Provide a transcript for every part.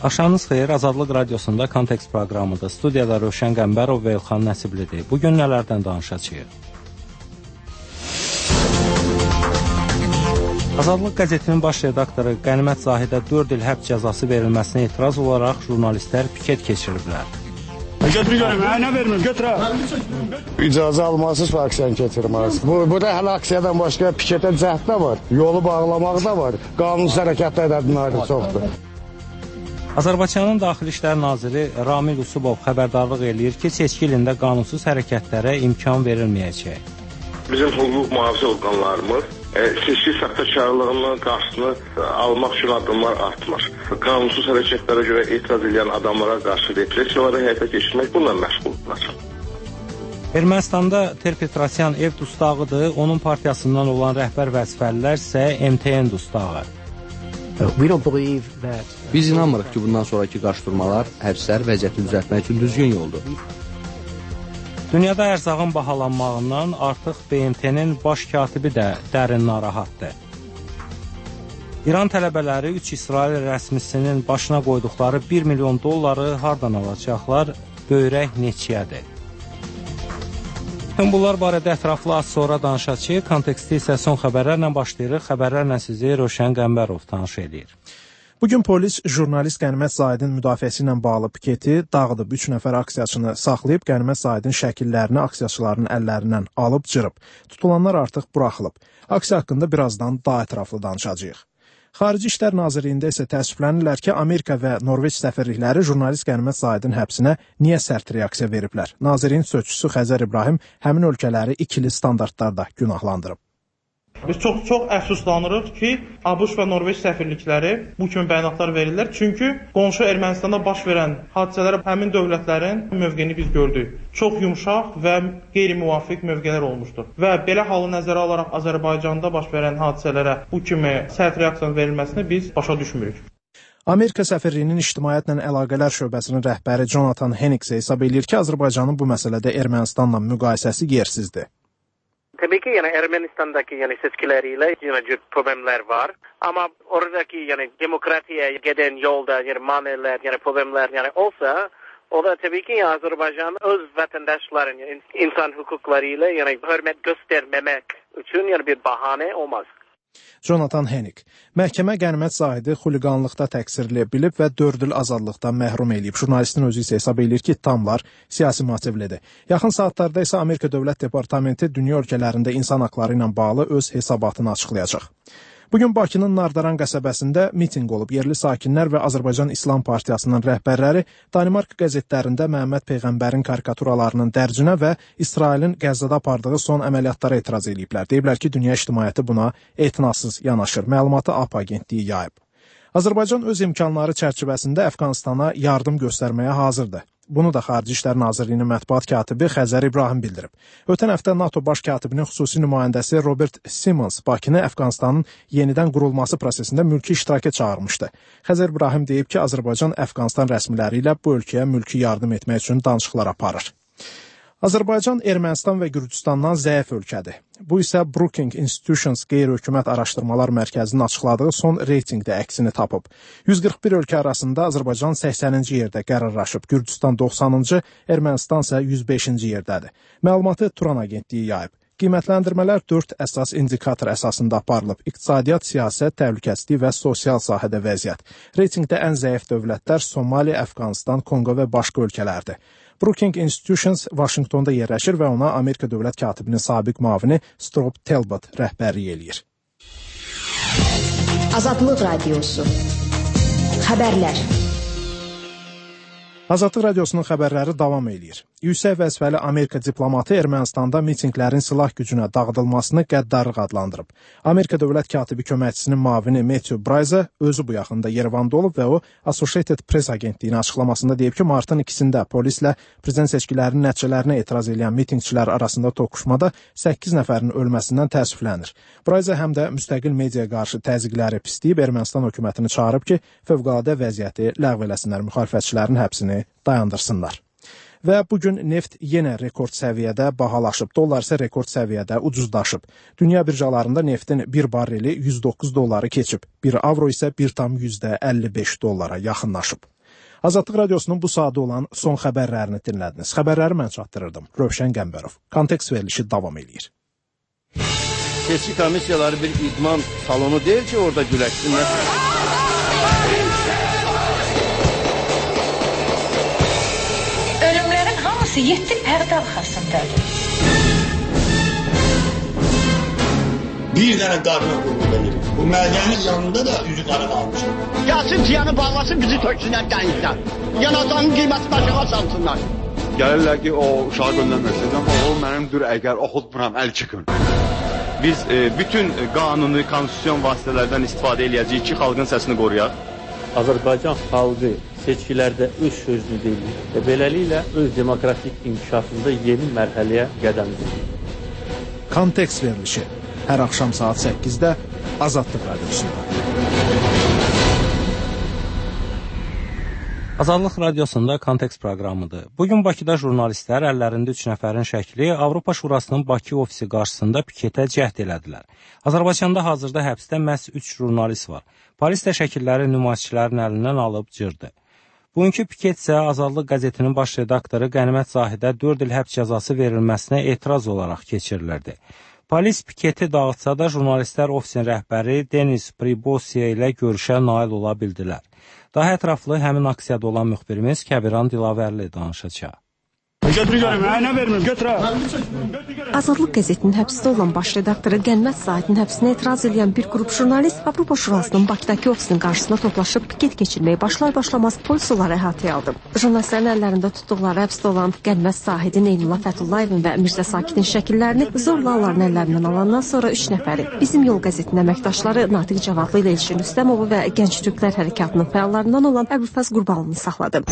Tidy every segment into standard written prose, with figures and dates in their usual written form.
Axşamınız xeyir, Azadlıq Radiosunda Kontekst proqramıdır. Studiyada Rövşən Qəmbərov və İlxan Nəsiblidir. Bugün nələrdən danışacağıq? Azadlıq qəzetinin baş redaktoru Qənimət Zahidə 4 il həbs cəzası verilməsinə etiraz olaraq jurnalistlər piket keçiriblər. Götürürüm, nə vermir, götür. İcazə almasız aksiya keçirməz. Burada hələ aksiyadan başqa piketə cəhd də var, yolu bağlamaq da var, qanunsuz hərəkətlər edənlər çoxdur. Azərbaycanın Daxili İşlər Naziri Ramil Usubov xəbərdarlıq eləyir ki, seçki ilində qanunsuz hərəkətlərə imkan verilməyəcək. Bizim hüquq mühafizə orqanlarımız seçki saxtakarlığının qarşısını almaq üçün addımlar artmır. Qanunsuz hərəkətlərə görə etiraz edən adamlara qarşı repressiyaları həyata keçirmək bununla məşğuldurlar. Ermənistanda Ter-Petrosyan ev dustağıdır, onun partiyasından olan rəhbər vəzifəlilər isə MTN dustağı. Biz inanmırıq ki, bundan sonraki qarşıdurmalar həbslər vəziyyəti düzəltmək üçün düzgün yoldur. Dünyada ərzağın bahalanmağından artıq BMT-nin baş katibi də dərin narahatdır. İran tələbələri 3 İsrail rəsmisinin başına qoyduqları $1 milyon hardan alacaqlar, böyrək neçəyədir? Bütün bunlar barədə ətraflı az sonra danışacağıq. Konteksti isə son xəbərlərlə başlayırıq. Xəbərlərlə sizi Rövşən Qəmbərov tanış edir. Bugün polis jurnalist Qənimət Zahidin müdafiəsi ilə bağlı piketi dağıdıb, 3 nəfər aksiyaçını saxlayıb, Qənimət Zahidin şəkillərini aksiyaçıların əllərindən alıb cırıb. Tutulanlar artıq buraxılıb. Aksiya haqqında birazdan daha ətraflı danışacağıq. Xarici İşlər Nazirliyində isə təəssüflənirlər ki, Amerika və Norveç səfirlikləri jurnalist Qənimət Zahidin həbsinə niyə sərt reaksiya veriblər? Nazirin sözçüsü Xəzər İbrahim həmin ölkələri ikili standartlarda günahlandırıb. Biz çox əfsuslanırıq ki, ABŞ və Norveç səfirlikləri bu kimi bəyanatlar verirlər. Çünki qonşu Ermənistanda baş verən hadisələrə həmin dövlətlərin mövqeyini biz gördük. Çox yumşaq və qeyri-müvafiq mövqelər olmuşdur. Və belə halı nəzərə alaraq Azərbaycanda baş verən hadisələrə bu kimi sərt reaksiyanın verilməsini biz başa düşmürük. Amerika səfirliyinin ictimaiyyətlə əlaqələr şöbəsinin rəhbəri Jonathan Henix hesab edir ki, Azərbaycanın bu məsələdə Ermənistanla müqayisəsi yersizdir. Tabii ki Ermenistan'daki seçkileriyle problemler var. Ama oradaki demokrasiye giden yolda maneler problemler olsa o da tabii ki Azerbaycan öz vatandaşların insan hukuklarıyla hürmet göstermemek için bir bahane olmaz. Jonathan Henix. Məhkəmə Qənimət Zahidi xuliqanlıqda təqsirli bilib və 4 il azadlıqdan məhrum eləyib. Jurnalistin özü isə hesab edir ki, ittihamlar siyasi motivlidir. Yaxın saatlarda isə Amerika Dövlət Departamenti dünya ölkələrində insan haqları ilə bağlı öz hesabatını açıqlayacaq. Bugün Bakının Nardaran qəsəbəsində mitinq olub. Yerli sakinlər və Azərbaycan İslam Partiyasının rəhbərləri Danimark qəzetlərində Məhəmməd Peyğəmbərin karikaturalarının dərcinə və İsrailin Qəzzada apardığı son əməliyyatlara etiraz ediblər. Deyiblər ki, dünya ictimaiyyəti buna etinasız yanaşır. Məlumatı AP agentliyi yayıb. Azərbaycan öz imkanları çərçivəsində Əfqanistana yardım göstərməyə hazırdır. Bunu da Xarici İşlər Nazirliyinin mətbuat katibi Xəzər İbrahim bildirib. Ötən həftə NATO baş katibinin xüsusi nümayəndəsi Robert Simmons Bakını Əfqanistanın yenidən qurulması prosesində mülki iştiraka çağırmışdı. Xəzər İbrahim deyib ki, Azərbaycan Əfqanistan rəsmiləri ilə bu ölkəyə mülki yardım etmək üçün danışıqlar aparır. Azərbaycan Ermənistan və Gürcüstandan zəif ölkədir. Bu isə Brookings Institutions qeyri-hökumət araşdırmalar mərkəzinin açıqladığı son reytinqdə əksini tapıb. 141 ölkə arasında Azərbaycan 80-ci yerdə qərarlaşıb, Gürcüstan 90-cı, Ermənistan isə 105-ci yerdədir. Məlumatı Turan agentliyi yayıb. Qiymətləndirmələr 4 əsas indikator əsasında aparılıb. İqtisadiyyat, siyasət, təhlükəsizlik və sosial sahədə vəziyyət. Reytinqdə ən zəif dövlətlər Somali, Əfqanistan, Konqo və başqa ölkələrdir. Brookings Institutions Vaşinqtonda yerləşir və ona Amerika Dövlət Katibinin sabiq müavini Strop Talbot rəhbərlik eləyir. Azadlıq Radiosu. Xəbərlər. Azadlıq Radiosunun xəbərləri davam eləyir. Yüksək vəzifəli Amerika diplomatı Ermənistanda mitinqlərin silah gücünə dağıdılmasını qəddarlıq adlandırıb. Amerika Dövlət Katibi köməkçisinin müavini Matthew Bryce özü bu yaxında Yerevanda olub və o Associated Press agentliyinin açıqlamasında deyib ki, martın 2-sində polislə prezident seçkilərinin nəticələrinə etiraz edən mitinqçilər arasında toqquşmada 8 nəfərin ölməsindən təəssüflənir. Bryce həm də müstəqil mediaya qarşı təzyiqləri pisləyib Ermənistan hökumətini çağırıb ki, fövqəladə vəziyyəti ləğv eləsinlər, müxalifətçilərin həbsini dayandırsınlar. Və bugün neft yenə rekord səviyyədə bahalaşıb. Dollar isə rekord səviyyədə ucuzlaşıb. Dünya birjalarında neftin 1 barreli $109 keçib. 1 avro isə $1,55 yaxınlaşıb. Azadlıq Radiosunun bu saatda olan son xəbərlərini dinlədiniz. Xəbərləri mən çatdırırdım. Rövşən Qəmbərov. Kontekst verilişi davam edir. Seçki komissiyaları bir idman salonu deyil ki, orada güləşsinlər. Ölümlərin hamısı 7 pərdə arxasındadır. Bir dənə qarına qurulur. Bu mədənin yanında da üzü qara qalmışdı. Gəlsin tiyanı bağlasın, bizi töksünlər dənizdən. Yanacağının qiyməti başına salsınlar. Gəlirlər ki, o uşağı göndərməsin, amma o mənimdir, əgər oxutmuram, əl çıxın. Biz bütün qanuni, konstitusyon vasitələrdən istifadə edəcəyik ki, xalqın səsini qoruyaq. Azərbaycan xalqı seçkilərdə öz sözünü deyir və beləliklə öz demokratik inkişafında yeni mərhələyə qədəm qoyur. Kontekst verilişi hər axşam saat 8-də Azadlıq Radiosunda. Azadlıq Radiosunda Kontekst proqramıdır. Bugün Bakıda jurnalistlər əllərində 3 nəfərin şəkli Avropa Şurasının Bakı ofisi qarşısında piketə cəhd elədilər. Azərbaycanda hazırda həbsdə məhz 3 jurnalist var. Polis də şəkilləri nümayişçilərin əlindən alıb cırdı. Bugünkü piket isə Azadlıq qəzetinin baş redaktoru Qənimət Zahidə 4 il həbs cəzası verilməsinə etiraz olaraq keçirilirdi. Polis piketi dağıtsa da jurnalistlər ofisin rəhbəri Denis Pribosiya ilə görüşə nail ola bildilər. Daha ətraflı həmin aksiyada olan müxbirimiz Kəbiran Dilavərli danışacaq. Azadlıq qəzetinin həbsdə olan baş redaktoru Qənimət Zahidin həbsinə etiraz edən bir qrup jurnalist Avropa Şurasının Bakıdakı ofisinin qarşısına toplaşıb piket keçirməyə başlar-başlamaz polis onları əhatəyə aldı. Jurnalistlərin əllərində tutduqları həbsdə olan Qənimət Zahidin, Eynullah Fətullayevin və Mirzə Sakitin şəkillərini zorla onların əllərindən alandan sonra 3 nəfəri Bizim Yol qəzetinin əməkdaşları Natiq Cavadlı ilə Elşin Rüstəmovu və Gənc Türklər Hərəkatının fəallarından olan Əbülfəz Qurbanlını saxladı.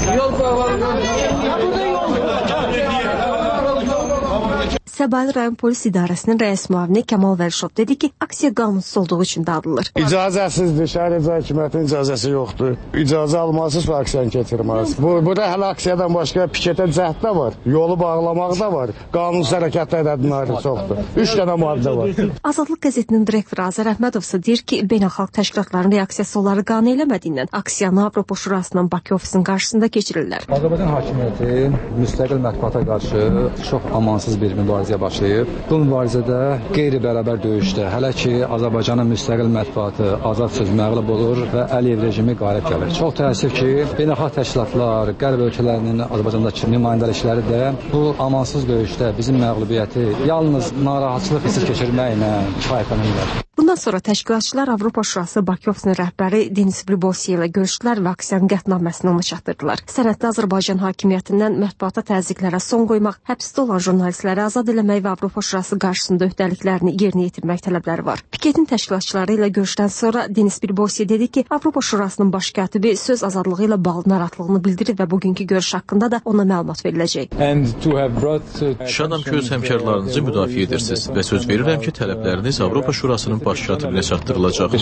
Səbail rayon polis idarəsinin rəis müavini Kəmal Vəlişov dedi ki, aksiya qanunsuz olduğu üçün dağıdılır. İcazəsizdir, şəhər icra hakimiyyətinin icazəsi yoxdur. İcazə almasız bu aksiyanı keçirməz. Burada hələ aksiyadan başqa piketə cəhd də var, yolu bağlamaq da var, qanunsuz hərəkətlər edənləri çoxdur. 3 dənə maddə var. Azadlıq qəzetinin direktoru Azər Əhmədov isə deyir ki, beynəlxalq təşkilatların reaksiyası onları qane eləmədiyindən aksiyanı Avropa Şurasının Bakı ofisinin qarşısında keçirirlər. Azərbaycan hakimiyyəti müstəqil mətbuata qarşı çox amansız bir mübarizəyə başlayıb. Bu mübarizədə qeyri-bərabər döyüşdə, hələ ki Azərbaycanın müstəqil mətbuatı, azad söz məğlub olur və Əliyev rejimi qalib gəlir. Çox təəssüf ki, beynəlxalq təşkilatlar, qərb ölkələrinin Azərbaycandakı nümayəndəlikləri də bu amansız döyüşdə bizim məğlubiyyəti yalnız narahatçılıq hissi keçirməklə kifayətlənirlər. Bundan sonra təşkilatçılar Avropa Şurası Bakı ofisinin rəhbəri Denis Pribosiya ilə görüşdülər və aksiyanın qətnaməsini ona çatdırdılar. Sənəddə Azərbaycan hakimiyyətindən mətbuata təzyiqlərə son qoymaq, həbsdə olan jurnalistləri azad eləmək və Avropa Şurası qarşısında öhdəliklərini yerinə yetirmək tələbləri var. Piketin təşkilatçıları ilə görüşdən sonra Denis Pribosiya dedi ki, Avropa Şurasının baş katibi söz azadlığı ilə bağlı narahatlığını bildirib və bugünkü görüş haqqında da ona məlumat veriləcək. Şadam ki, öz həmkarlarınızı müdafiə edirsiniz və söz verirəm ki, tələbləriniz Avropa Şurasının baş katibinə çatdırılacaq.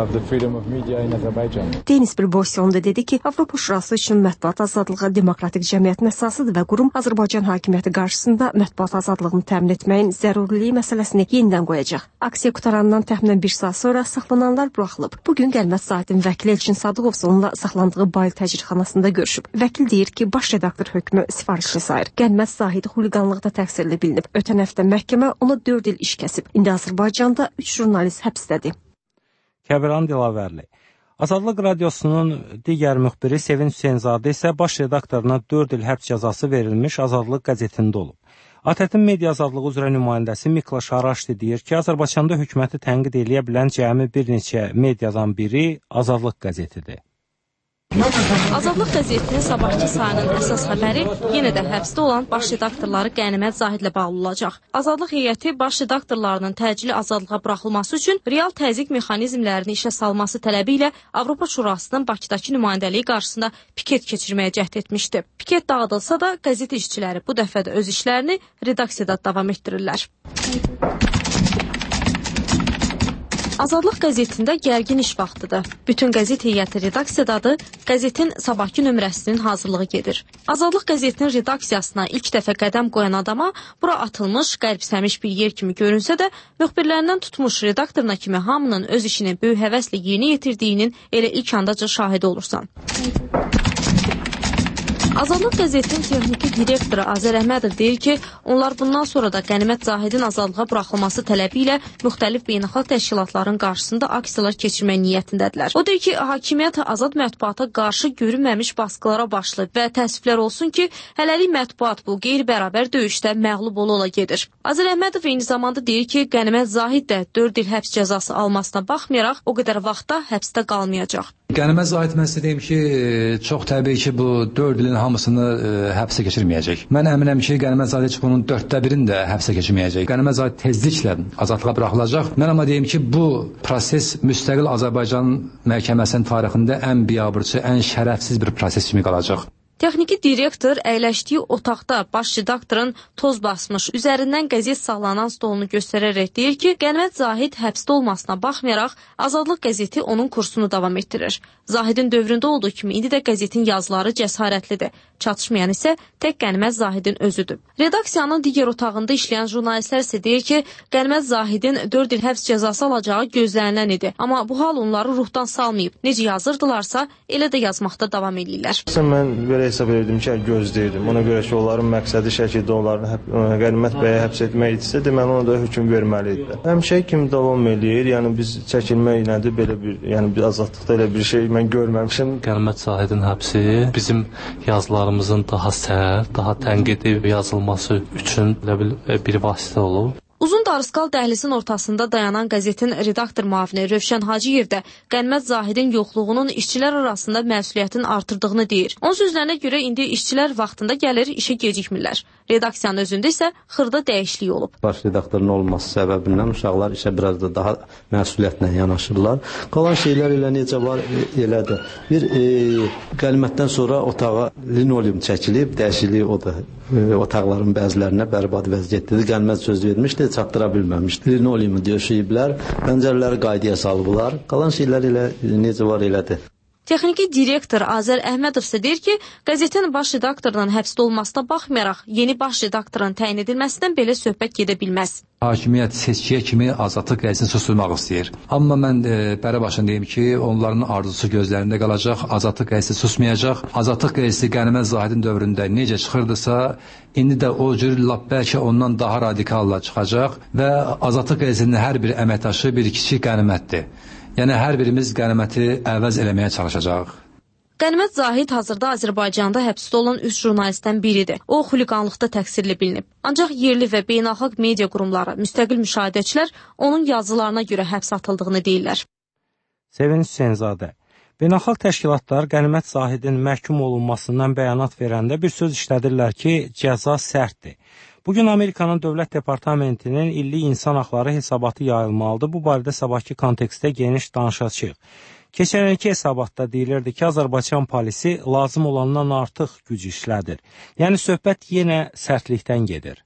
Denis Pribosiya da dedi ki, Avropa Şurası üçün mətbuat azadlığı demokratik cəmiyyətin əsasıdır və qurum Azərbaycan hakimiyyəti qarşısında mətbuat azadlığını təmin etməyin zəruriliyi məsələsini yenidən qoyacaq. Aksiya qutarandan təxminən 1 saat sonra saxlananlar buraxılıb. Bugün Qənimət Zahidin vəkili Elçin Sadıqov onunla saxlandığı Bayıl təcridxanasında görüşüb. Vəkil deyir ki, baş redaktor hökmü sifarişli sayır. Qənimət Zahid xuliqanlıqda təqsirli bilinib. Ötən həftə məhkəmə ona 4 il iş kəsib. İndi Azərbaycanda 3 jurnalist həbsdədir. Kəbiran Dilavərli. Azadlıq Radiosunun digər müxbiri Sevinç Hüseynzadə isə baş redaktoruna 4 il həbs cəzası verilmiş Azadlıq qəzetində olub. ATƏT-in media azadlığı üzrə nümayəndəsi Mikla Şaraşdi deyir ki, Azərbaycanda hökuməti tənqid eləyə bilən cəmi bir neçə mediadan biri Azadlıq qəzetidir. Azadlıq qəzetinin sabahki sayının əsas xəbəri yenə də həbsdə olan baş redaktorları Qənimət Zahidlə bağlı olacaq. Azadlıq heyəti baş redaktorlarının təcili azadlığa buraxılması üçün real təzyiq mexanizmlərini işə salması tələbi ilə Avropa Şurasının Bakıdakı nümayəndəliyi qarşısında piket keçirməyə cəhd etmişdi. Piket dağıdılsa da qəzet işçiləri bu dəfə də öz işlərini redaksiyada davam etdirirlər. Azadlıq qəzetində gərgin iş vaxtıdır. Bütün qəzet heyəti redaksiyadadır, qəzetin sabahki nömrəsinin hazırlığı gedir. Azadlıq qəzetinin redaksiyasına ilk dəfə qədəm qoyan adama bura atılmış, qəlbsəmiş bir yer kimi görünsə də, müxbirlərindən tutmuş redaktoruna kimi hamının öz işini böyük həvəslə yerinə yetirdiyinin elə ilk andaca şahidi olursan. Azadlıq qəzetinin texniki direktoru Azər Əhmədov deyir ki, onlar bundan sonra da Qənimət Zahidin azadlığa buraxılması tələbi ilə müxtəlif beynəlxalq təşkilatların qarşısında aksiyalar keçirmək niyyətindədirlər. O deyir ki, hakimiyyət azad mətbuata qarşı görünməmiş baskılara başlayıb və təəssüflər olsun ki, hələlik mətbuat bu qeyri-bərabər döyüşdə məğlub ola gedir. Azər Əhmədov eyni zamanda deyir ki, Qənimət Zahid də 4 il həbs cəzası almasına baxmayaraq o qədər vaxtda həbsdə qalmayacaq. Qənimət Zahid mən sizə deyim ki, çox təbii ki, bu 4 ilin hamısını həbsə keçirməyəcək. Mən əminəm ki, Qənimət Zahid bunun 1/4-ni də həbsə keçirməyəcək. Qənimət Zahid tezliklə azadlığa buraxılacaq. Mən amma deyim ki, bu proses müstəqil Azərbaycan məhkəməsinin tarixində ən biabırçı, ən şərəfsiz bir proses kimi qalacaq. Texniki direktor əyləşdiyi otaqda baş redaktorun toz basmış, üzərindən qəzet sallanan stolunu göstərərək deyir ki, Qənimət Zahid həbsdə olmasına baxmayaraq, Azadlıq qəzeti onun kursunu davam etdirir. Zahidin dövründə olduğu kimi indi də qəzetin yazıları cəsarətlidir. Çatışmayan isə tək Qənimət Zahidin özüdür. Redaksiyanın digər otağında işləyən jurnalistlər isə deyir ki, Qənimət Zahidin 4 il həbs cəzası alacağı gözlənilən idi. Amma bu hal onları ruhdan salmayıb. Necə yazırdılarsa, elə də yazmaqda davam edirlər. Mən belə hesab edirdim ki, gözləyirdim. Ona görə ki, onların məqsədi şəkildə onları Qənimət bəyə həbs etmək idisə, deməli ona da hökm verməli idilər. Həmişə kimi davam eləyir. Yəni biz çəkilmək nədir belə bir, yəni bir azadlıqda elə bir şey mən görməmişəm. Qənimət Zahidin həbsi bizim yazılarımızın daha sərt, daha tənqidi yazılması üçün bir vasitə olub. Uzun Darısqal dəhlizin ortasında dayanan qəzetin redaktor müavini Rövşən Hacıyev də Qənimət Zahidin yoxluğunun işçilər arasında məsuliyyətin artırdığını deyir. Onun sözlərinə görə indi işçilər vaxtında gəlir, işə gecikmirlər. Redaksiyanın özündə isə xırda dəyişiklik olub. Baş redaktorun olması səbəbindən uşaqlar işə biraz da daha məsuliyyətlə yanaşırlar. Qalan şeylər elə necə var, elədir. Bir Qənimətdən sonra otağa linoleum çəkilib, dəyişiklik o da otaqların bəzilərinə bərbad vəziyyətdədir. Qənimət söz vermişdi, çatdıra bilməmişdi. Linoleumu döşəyiblər, pəncərələri qaydaya salıblar. Qalan şeylər elə necə var, elədir. Texniki direktor Azər Əhmədov isə deyir ki, qəzetin baş redaktorunun həbsdə olmasına baxmayaraq, yeni baş redaktorun təyin edilməsindən belə söhbət gedə bilməz. Hakimiyyət seçkiyə kimi Azadlıq qəzetini susturmaq istəyir. Amma mən bərəbaşın deyim ki, onların arzusu gözlərində qalacaq, Azadlıq qəzeti susmayacaq. Azadlıq qəzeti Qənimət Zahidin dövründə necə çıxırdısa, indi də o cür lap bəlkə ondan daha radikalla çıxacaq və Azadlıq qəzetinin hər bir əməkdaşı bir kiçik Qənimətdir. Yəni, hər birimiz Qəniməti əvəz eləməyə çalışacaq. Qənimət Zahid hazırda Azərbaycanda həbsdə olan 3 jurnalistdən biridir. O, xuliqanlıqda təqsirli bilinib. Ancaq yerli və beynəlxalq media qurumları, müstəqil müşahidəçilər onun yazılarına görə həbs atıldığını deyirlər. Sevinç Hüseynzadə. Beynəlxalq təşkilatlar Qənimət Zahidin məhkum olunmasından bəyanat verəndə bir söz işlədirlər ki, cəza sərtdir. Bugün Amerikanın Dövlət Departamentinin illik insan haqları hesabatı yayılmalıdır. Bu barədə sabahki kontekstdə geniş danışacağıq. Keçən ilki hesabatda deyilirdi ki, Azərbaycan polisi lazım olandan artıq güc işlədir. Yəni söhbət yenə sərtlikdən gedir.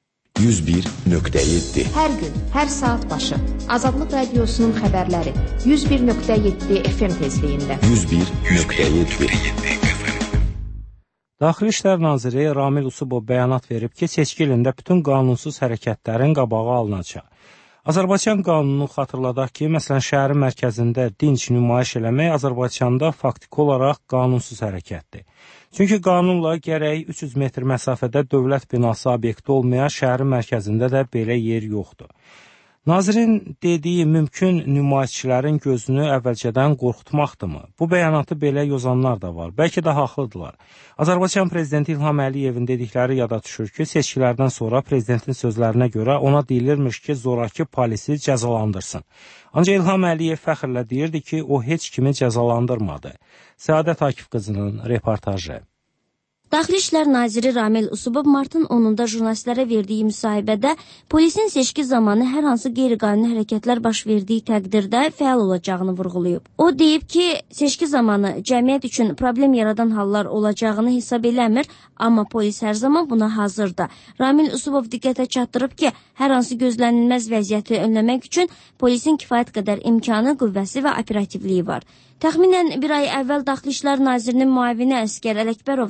101.7 Hər gün, hər saat başı Azadlıq Radiosunun xəbərləri 101.7 FM tezliyində 101.7 Daxili İşlər Naziri Ramil Usubov bəyanat verib ki, seçki ilində bütün qanunsuz hərəkətlərin qabağı alınacaq. Azərbaycan qanunu xatırladaq ki, məsələn, şəhərin mərkəzində dinc nümayiş eləmək Azərbaycanda faktiki olaraq qanunsuz hərəkətdir. Çünki qanunla gərək 300 metr məsafədə dövlət binası obyekti olmayan şəhərin mərkəzində də belə yer yoxdur. Nazirin dediyi mümkün nümayişçilərin gözünü əvvəlcədən qorxutmaqdırmı? Bu bəyanatı belə yozanlar da var. Bəlkə də haqlıdırlar. Azərbaycan Prezidenti İlham Əliyevin dedikləri yada düşür ki, seçkilərdən sonra prezidentin sözlərinə görə ona deyilirmiş ki, zoraki polisi cəzalandırsın. Ancaq İlham Əliyev fəxrlə deyirdi ki, o heç kimi cəzalandırmadı. Səadət Akif qızının reportajı. Daxili İşlər Naziri Ramil Usubov martın 10-da jurnalistlərə verdiyi müsahibədə polisin seçki zamanı hər hansı qeyri-qanuni hərəkətlər baş verdiyi təqdirdə fəal olacağını vurğulayıb. O deyib ki, seçki zamanı cəmiyyət üçün problem yaradan hallar olacağını hesab eləmir, amma polis hər zaman buna hazırdır. Ramil Usubov diqqətə çatdırıb ki, hər hansı gözlənilməz vəziyyəti önləmək üçün polisin kifayət qədər imkanı, qüvvəsi və operativliyi var. Təxminən bir ay əvvəl Daxili İşlər Nazirinin müavini Əskər Ələkbərov da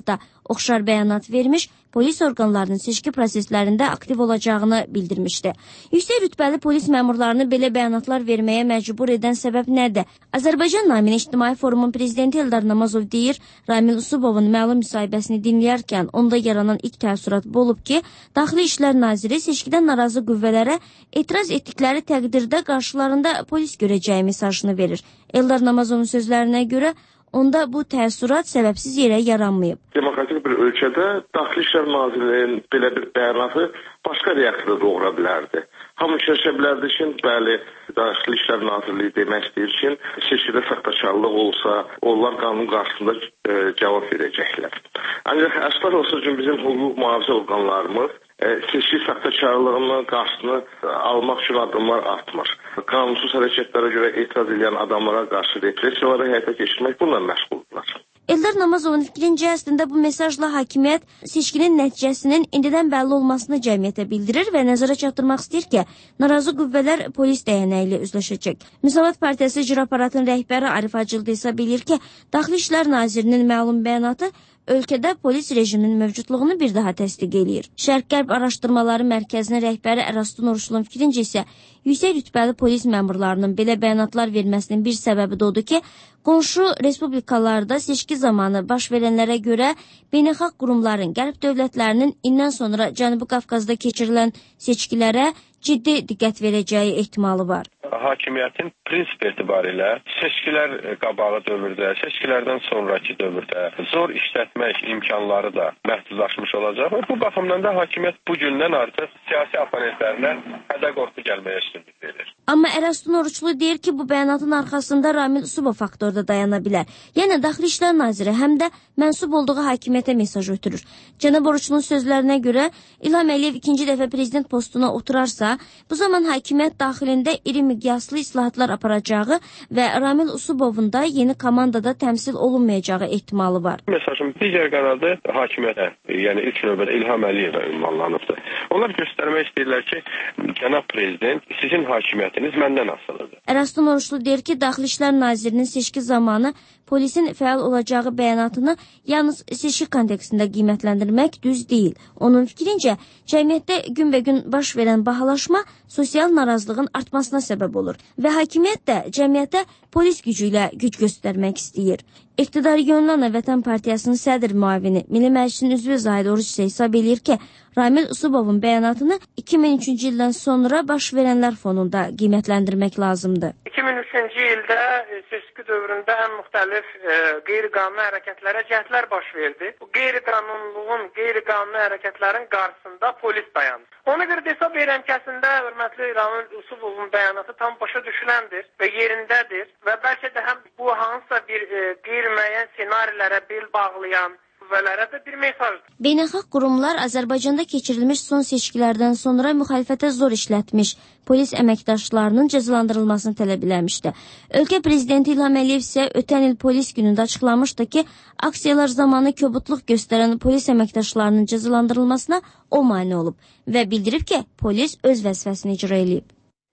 oxşar bəyanat vermiş, polis orqanlarının seçki proseslərində aktiv olacağını bildirmişdi. Yüksək rütbəli polis məmurlarını belə bəyanatlar verməyə məcbur edən səbəb nədir? Azərbaycan Naminə İctimai Forumun prezidenti Eldar Namazov deyir, Ramil Usubovun məlum müsahibəsini dinləyərkən onda yaranan ilk təəssürat bu olub ki, Daxili İşlər Naziri seçkidən narazı qüvvələrə etiraz etdikləri təqdirdə qarşılarında polis görəcəyi mesajını verir. Eldar Namazovun sözlərinə görə onda bu təəssürat səbəbsiz yerə yaranmayıb. Demokratik bir ölkədə Daxili İşlər Nazirliyinin belə bir bəyanatı başqa reaksiya doğura bilərdi. Hamı şəşə bilərdi ki, bəli, Daxili İşlər Nazirliyi demək istəyir ki, seçkidə saxtakarlıq olsa, onlar qanun qarşısında cavab verəcəklər. Ancaq əsas olsa ki, bizim hüquq mühafizə orqanlarımız seçki saxtakarlığının qarşısını almaq üçün addımlar atmır. Qanunsuz hərəkətlərə görə etiraz edən adamlara qarşı repressiyaları həyata keçirmək bununla məşğuldurlar. Eldar Namazovun fikrincə əslində bu mesajla hakimiyyət seçkinin nəticəsinin indidən bəlli olmasını cəmiyyətə bildirir və nəzərə çatdırmaq istəyir ki, narazı qüvvələr polis dəyənəyi ilə üzləşəcək. Müsavat Partiyası icra aparatının rəhbəri Arif Acıldı isə bilir ki, Daxili İşlər Nazirinin məlum bəyanatı ölkədə polis rejiminin mövcudluğunu bir daha təsdiq eləyir. Şərq-Qərb Araşdırmaları Mərkəzinin rəhbəri Əraslan Oruçlunun fikrincə isə yüksək rütbəli polis məmurlarının belə bəyanatlar verməsinin bir səbəbi də odur ki, qonşu respublikalarda seçki zamanı baş verənlərə görə beynəlxalq qurumların, qərb dövlətlərinin indən sonra Cənubi Qafqazda keçirilən seçkilərə ciddi diqqət verəcəyi ehtimalı var. Hakimiyyətin prinsip etibarilə seçkilər qabağı dövrdə, seçkilərdən sonraki dövrdə zor işlətmək imkanları da məhdudlaşmış olacaq. Bu baxımdan da hakimiyyət bu gündən artıq siyasi oponentlərinə hədə-qorxu gəlməyə üstünlük verir. Amma Əraslan Oruçlu deyir ki, bu bəyanatın arxasında Ramil Usubov faktoru da dayana bilər. Yəni Daxili İşlər Naziri həm də mənsub olduğu hakimiyyətə mesaj ötürür. Cənab Oruçlunun sözlərinə görə İlham Əliyev ikinci dəfə prezident postuna oturarsa, bu zaman hakimiyyət daxilində iri miqyaslı islahatlar aparacağı və Ramil Usubovun da yeni komandada təmsil olunmayacağı ehtimalı var. Mesajın digər qanadı hakimiyyətə, yəni ilk növbədə İlham Əliyevə ünvanlanıbdır. Onlar göstərmək istəyirlər ki, cənab prezident, sizin hakimiyyətiniz məndən asılıdır. Əraslan Oruçlu deyir ki, Daxili İşlər Nazirinin seçki zamanı polisin fəal olacağı bəyanatını yalnız seçki kontekstində qiymətləndirmək düz deyil. Onun fikrincə, cəmiyyətdə günbəgün baş verən bahalaşma sosial narazılığın artmasına səbəb olur və hakimiyyət də cəmiyyətə polis gücü ilə güc göstərmək istəyir. İqtidar yönlənə Vətən Partiyasının sədr müavini, Milli Məclisin üzvü Zahid Oruç isə hesab edir ki, Ramil Usubovun bəyanatını 2003-cü ildən sonra baş verənlər fonunda qiymətləndirmək lazımdır. 2003-cü ildə seçki dövründə ən müxtəlif qeyri-qanuni hərəkətlərə cəhdlər baş verdi. Bu qeyri-qanunluğun, qeyri-qanuni hərəkətlərin qarşısında polis dayandı. Ona görə də hesab edirəm ki, əslində hörmətli Ramil Usubovun bəyanatı tam başa düşüləndir və yerindədir və bəlkə də həm bu hansısa bir qeyri-müəyyən senarilərə bel bağlayan qüvvələrə də bir mesajdır. Beynəlxalq qurumlar Azərbaycanda keçirilmiş son seçkilərdən sonra müxalifətə zor işlətmiş polis əməkdaşlarının cəzalandırılmasını tələb eləmişdi. Ölkə prezidenti İlham Əliyev isə ötən il polis günündə açıqlamışdı ki, aksiyalar zamanı kobudluq göstərən polis əməkdaşlarının cəzalandırılmasına o mane olub və bildirib ki, polis öz vəzifəsini icra eləyib.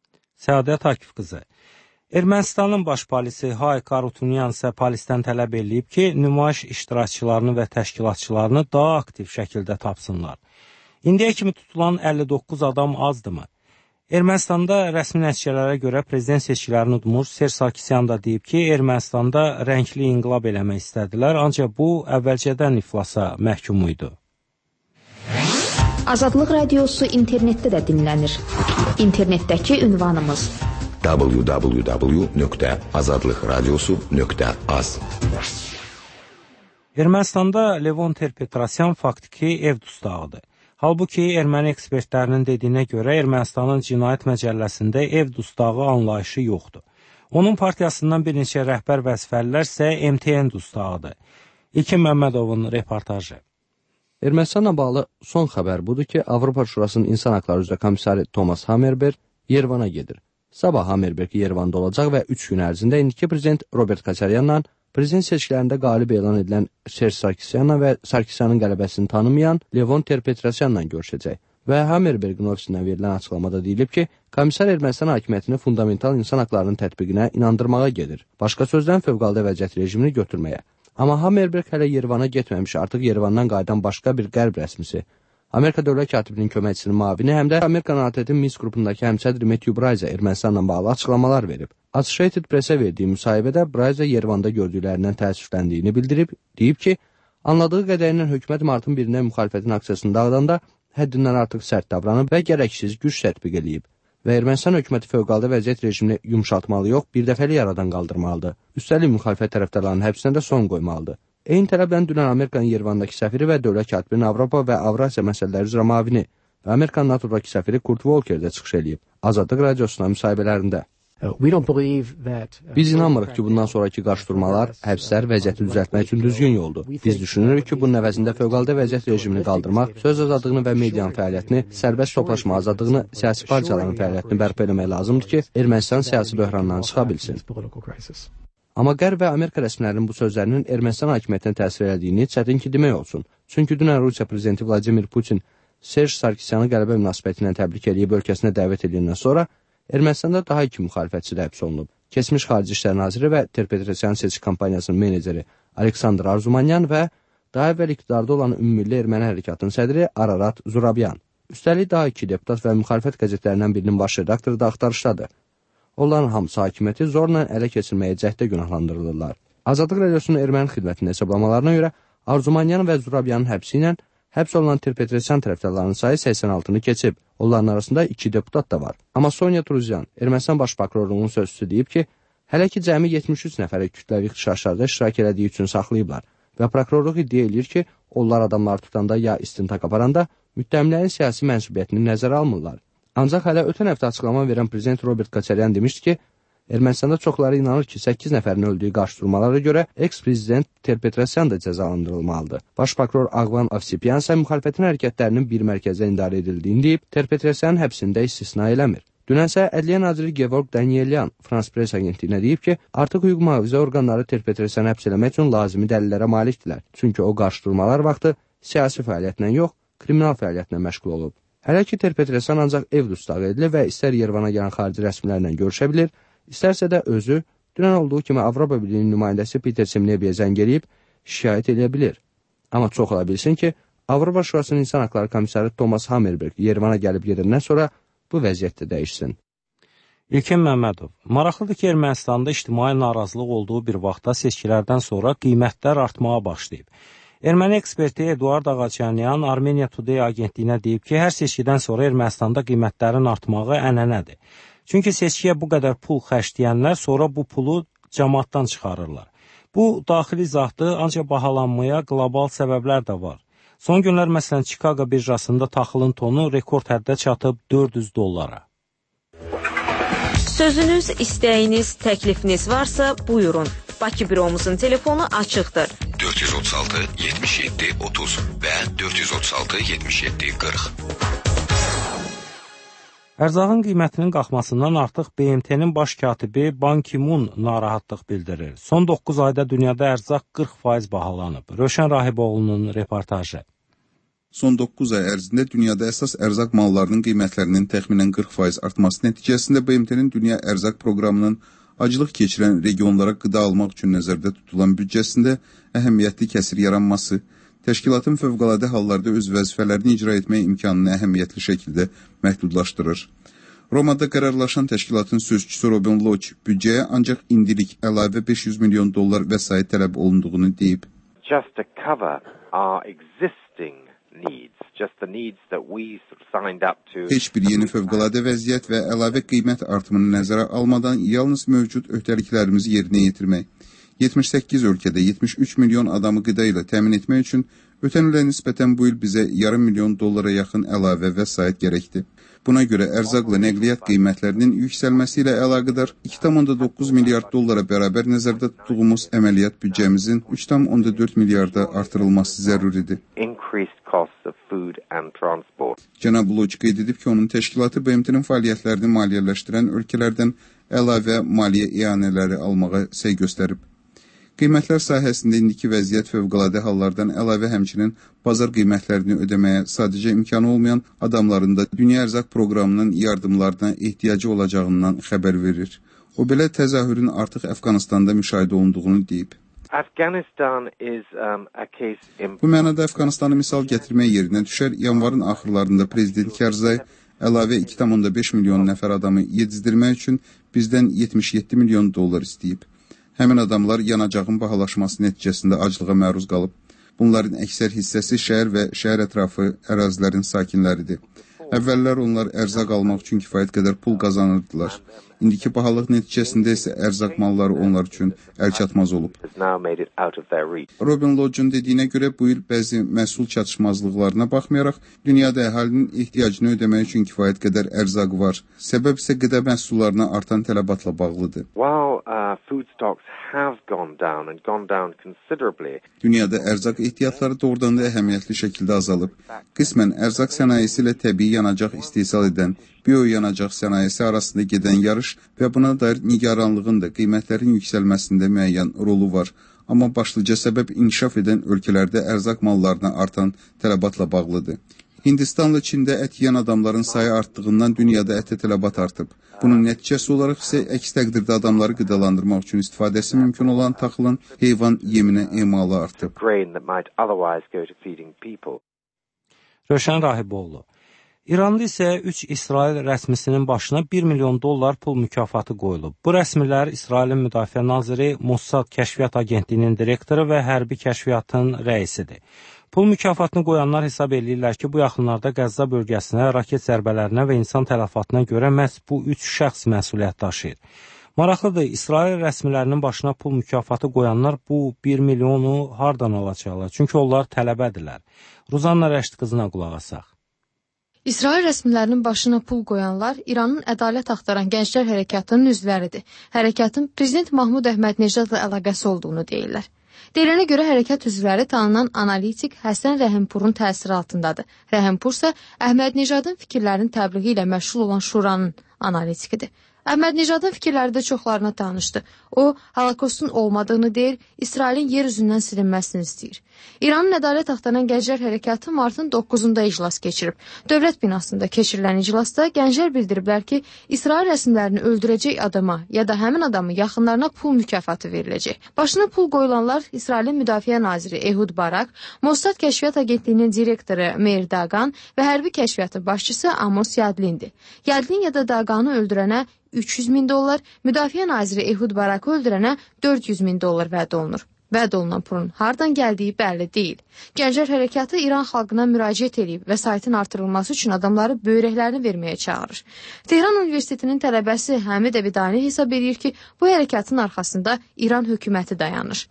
Səadət Akif qızı. Ermənistanın baş polisi Hayk Arutunyan isə polisdən tələb eləyib ki, nümayiş iştirakçılarını və təşkilatçılarını daha aktiv şəkildə tapsınlar. İndiyə kimi tutulan 59 adam azdırmı? Ermənistanda rəsmi nəticələrə görə prezident seçkilərini udmuş Serj Sarkisyan da deyib ki, Ermənistanda rəngli inqilab eləmək istədilər, ancaq bu əvvəlcədən iflasa məhkum idi. Azadlıq Radiosu internetdə də dinlənir. İnternetdəki ünvanımız www.azadlıqradiosu.az. Ermənistanda Levon Ter-Petrosyan faktiki ev dustağıdır. Halbuki erməni ekspertlərinin dediyinə görə Ermənistanın cinayət məcəlləsində ev dustağı anlayışı yoxdur. Onun partiyasından bir neçə rəhbər vəzifəlilər isə MTN dustağıdır. İlkin Məmmədovun reportajı. Ermənistanla bağlı son xəbər budur ki, Avropa Şurasının İnsan Haqları üzrə komissarı Thomas Hammerberg Yerevana gedir. Sabah Hammerberg Yerevanda olacaq və 3 gün ərzində indiki prezident Robert Koçaryanla, prezident seçkilərində qalib elan edilən Serj Sarkisyanla və Sarkisyanın qələbəsini tanımayan Levon Ter-Petrosyanla görüşəcək. Və Hammerbergin ofisindən verilən açıqlamada deyilib ki, komissar Ermənistan hakimiyyətini fundamental insan haqlarının tətbiqinə inandırmağa gedir. Başqa sözlə fövqəladə vəziyyət rejimini götürməyə. Amma Hammerberg hələ Yerevana getməmiş, artıq Yerevandan qayıdan başqa bir qərb rəsmisi. Amerika dövlət katibinin köməkçisinin mavini həm də Amerika ATƏT-in Minsk qrupundakı həmsədri Matthew Braiza Ermənistanla bağlı açıqlamalar verib. Associated Press-ə verdiyi müsahibədə Braiza Yerevanda gördüklərindən təəssüfləndiyini bildirib, deyib ki, anladığı qədərilə hökumət martın 1-də müxalifətin aksiyasını dağıdanda həddindən artıq sərt davranıb və gərəksiz güc tətbiq edib və Ermənistan hökuməti fövqəladə vəziyyət rejimini yumşaltmalı yox, birdəfəli yaradan qaldırmalıdır. Üstəlik müxalifət tərəfdarlarının həbsinə də son qoymalıdır. Eyni tələblə dünən Amerikanın Yerevandakı səfiri və dövlət katibinin Avropa və Avrasiya məsələləri üzrə mavini və Amerikanın NATO-dakı səfiri Kurt Volker də çıxış edib. Azadlıq radiosuna müsahibələrində. Biz inanmırıq ki, bundan sonraki qarşıdurmalar, həbslər vəziyyəti düzəltmək üçün düzgün yoldur. Biz düşünürük ki, bunun əvəzində fövqəladə vəziyyət rejimini qaldırmaq, söz azadlığını və medianın fəaliyyətini, sərbəst toplaşma azadlığını, siyasi partiyaların fəaliyyətini bərpa etmək lazımdır ki, Ermənistan siyasi böhrandan çıxa bilsin. Amma Qərb və Amerika rəsmilərinin bu sözlərinin Ermənistan hakimiyyətinə təsir edildiyini çətin ki demək olsun. Çünki dünən Rusiya prezidenti Vladimir Putin Serj Sarkisyanı qələbə münasibətilə təbrik edib ölkəsinə dəvət edildiyindən sonra Ermənistanda daha 2 müxalifətçi də həbs olunub. Keçmiş Xarici İşlər Naziri və Terpetrosyan seçki kampaniyasının meneceri Aleksandr Arzumanyan və daha əvvəl iqtidarda olan Ümummilli Erməni Hərəkatının sədri Ararat Zurabyan. Üstəlik daha 2 deputat və müxalifət qəzetlərindən birinin baş redaktoru da axtarışdadır. Onların hamısı hakimiyyəti zorla ələ keçirməyə cəhddə günahlandırılırlar. Azadlıq radiosunun erməni xidmətinin hesablamalarına görə Arzumanyan və Zurabyanın həbsi ilə həbs olunan Terpetrosyan tərəfdarlarının sayı 86-nı keçib. Onların arasında 2 deputat da var. Amma Sonya Truzyan, Ermənistan baş prokurorluğunun sözçüsü deyib ki, hələ ki cəmi 73 nəfəri kütləvi ixtişaşlarda iştirak elədiyi üçün saxlayıblar və prokurorluq iddia edir ki, onlar adamları tutanda ya istintaq aparanda müttəhimlərin siyasi mənsubiyyətini nəzərə almırlar. Ancaq hələ ötən həftə açıqlama verən prezident Robert Koçaryan demişdi ki, Ermənistanda çoxları inanır ki, 8 nəfərin öldüyü qarşıdurmalara görə eks-prezident Terpetrosyan da cəzalandırılmalıdır. Baş prokuror Ağvan Avsipyan isə müxalifətin hərəkətlərinin bir mərkəzdə idarə edildiyini deyib, Terpetrosyanın həbsində istisna eləmir. Dünənsə Ədliyyə naziri Gevorg Danielyan Frans Press agentliyinə deyib ki, artıq hüquq mühafizə orqanları Terpetrosyanı həbs eləmək üçün lazımi dəlillərə malikdirlər. Çünki o qarşıdurmalar vaxtı siyasi fəaliyyətlə yox, kriminal fəaliyyətlə məşğul olub. Hələ ki Terpetrosyan ancaq ev dustaq edilir və istər Yerevana gələn xarici rəsmilərlə görüşə bilir, İstərsə də özü, dünən olduğu kimi Avropa Birliyinin nümayəndəsi Peter Semnebiyə zəng eləyib, şikayət edə bilir. Amma çox ola bilsin ki, Avropa Şurasının İnsan Haqları Komissarı Thomas Hammerberg Yerevana gəlib gedəndən sonra bu vəziyyət də dəyişsin. İlkin Məmmədov, maraqlıdır ki, Ermənistanda ictimai narazılıq olduğu bir vaxtda seçkilərdən sonra qiymətlər artmağa başlayıb. Erməni eksperti Eduard Ağaçyanyan Armenia Today agentliyinə deyib ki, hər seçkidən sonra Ermənistanda qiymətlərin artmağı ənənədir. Çünki seçkiyə bu qədər pul xərcləyənlər sonra bu pulu cəmaatdan çıxarırlar. Bu, daxili izahdır, ancaq bahalanmaya qlobal səbəblər də var. Son günlər, məsələn, Chicago birjasında taxılın tonu rekord həddə çatıb $400. Sözünüz, istəyiniz, təklifiniz varsa, buyurun. Bakı büromuzun telefonu açıqdır. 436 77 30 və 436 77 40. Ərzağın qiymətinin qalxmasından artıq BMT-nin baş katibi Ban Ki-moon narahatlıq bildirir. Son 9 ayda dünyada ərzaq 40% bahalanıb. Rövşən Rahiboğlu'nun reportajı. Son 9 ay ərzində dünyada əsas ərzaq mallarının qiymətlərinin təxminən 40% artması nəticəsində BMT-nin Dünya Ərzaq Proqramının acılıq keçirən regionlara qida almaq üçün nəzərdə tutulan büdcəsində əhəmiyyətli kəsir yaranması, təşkilatın fövqəladə hallarda öz vəzifələrini icra etmək imkanını əhəmiyyətli şəkildə məhdudlaşdırır. Romada qərarlaşan təşkilatın sözçüsü Robin Loach büdcəyə ancaq indilik əlavə $500 milyon vəsait tələb olunduğunu deyib. Just to cover our existing needs, just the needs that we signed up to. Heç bir yeni fövqəladə vəziyyət və əlavə qiymət artımını nəzərə almadan yalnız mövcud öhdəliklərimizi yerinə yetirmək. 78 ölkədə 73 milyon adamı qida ilə təmin etmək üçün ötən ilə nisbətən bu il bizə $500 milyon yaxın əlavə vəsait gərəkdir. Buna görə ərzaqla nəqliyyat qiymətlərinin yüksəlməsi ilə əlaqədar $2,9 milyard bərabər nəzərdə tutduğumuz əməliyyat büdcəmizin $3,4 milyarda artırılması zəruridir. Cənab Loach qeyd edib ki, onun təşkilatı BMT-nin fəaliyyətlərini maliyyələşdirən ölkələrdən əlavə maliyyə ianələri almağa səy göstərib. Qiymətlər sahəsində indiki vəziyyət fövqəladə hallardan əlavə həmçinin bazar qiymətlərini ödəməyə sadəcə imkanı olmayan adamların da Dünya Ərzaq Proqramının yardımlarına ehtiyacı olacağından xəbər verir. O belə təzahürün artıq Əfqanistanda müşahidə olunduğunu deyib. Afghanistan is a case in... Bu mənada Əfqanistanı misal gətirmək yerinə düşər, yanvarın axırlarında Prezident Karzay əlavə 2,5 milyon nəfər adamı yedizdirmək üçün bizdən 77 milyon dollar istəyib. Həmin adamlar yanacağın bahalaşması nəticəsində aclığa məruz qalıb. Bunların əksər hissəsi şəhər və şəhər ətrafı ərazilərin sakinləridir. Əvvəllər onlar ərzaq almaq üçün kifayət qədər pul qazanırdılar. İndiki bahalıq nəticəsində isə ərzaq malları onlar üçün əlçatmaz olub. Robin Lodge'un dediyinə görə bu il bəzi məhsul çatışmazlıqlarına baxmayaraq, dünyada əhalinin ehtiyacını ödəmək üçün kifayət qədər ərzaq var. Səbəb isə qida məhsullarına artan tələbatla bağlıdır. Dünyada ərzaq ehtiyatları doğrudan da əhəmiyyətli şəkildə azalıb. Qismən ərzaq sənayesi ilə təbii yanacaq istehsal edən, biyoyanacaq sənayesi arasında gedən yarış və buna dair nigaranlığın da qiymətlərin yüksəlməsində müəyyən rolu var. Amma başlıca səbəb inkişaf edən ölkələrdə ərzaq mallarına artan tələbatla bağlıdır. Hindistanla Çində ət yeyən adamların sayı artdığından dünyada ətə tələbat artıb. Bunun nəticəsi olaraq isə əks təqdirdə adamları qidalandırmaq üçün istifadəsi mümkün olan taxılın heyvan yeminə emalı artıb. Rövşən Rahiboğlu. İranlı isə 3 İsrail rəsmisinin başına 1 milyon dollar pul mükafatı qoyulub. Bu rəsmilər İsrailin Müdafiə Naziri, Mossad Kəşfiyyat Agentliyinin direktoru və hərbi kəşfiyyatın rəisidir. Pul mükafatını qoyanlar hesab edirlər ki, bu yaxınlarda Qəzza bölgəsinə raket zərbələrinə və insan tələfatına görə məhz bu 3 şəxs məsuliyyət daşıyır. Maraqlıdır, İsrail rəsmilərinin başına pul mükafatı qoyanlar bu 1 milyonu hardan alacaqlar? Çünki onlar tələbədirlər. Ruzanna Rəşid qızına qulaq asaq. İsrail rəsmilərinin başına pul qoyanlar İranın ədalət axtaran gənclər hərəkatının üzvləridir. Hərəkatın Prezident Mahmud Əhmədnecadla əlaqəsi olduğunu deyirlər. Deyilənə görə hərəkat üzvləri tanınan analitik Həsən Rəhimpurun təsiri altındadır. Rəhimpur isə Əhmədnecadın fikirlərinin təbliği ilə məşğul olan şuranın analitikidir. Əhmədnecadın fikirləri də çoxlarına tanışdı. O, Holokostun olmadığını deyir, İsrailin yer üzündən silinməsini istəyir. İranın ədalət axtaran gənclər hərəkatı martın 9-da iclas keçirib. Dövlət binasında keçirilən iclasda gənclər bildiriblər ki, İsrail rəsmilərini öldürəcək adama ya da həmin adamın yaxınlarına pul mükafatı veriləcək. Başına pul qoyulanlar İsrailin Müdafiə Naziri Ehud Barak, Mossad Kəşfiyyat Agentliyinin direktoru Meir Dagan və hərbi kəşfiyyatın başçısı Amos Yadlindir. Yadlin ya da Daganı öldürənə 300 min dollar, Müdafiə Naziri Ehud Barakı öldürənə 400 min dollar vəd olunur. Vəd olunan pulun hardan gəldiyi bəlli deyil. Gənclər hərəkatı İran xalqına müraciət edib və saytın artırılması üçün adamları böyrəklərini verməyə çağırır. Tehran Universitetinin tələbəsi Həmid Əbidani hesab edir ki, bu hərəkatın arxasında İran hökuməti dayanır.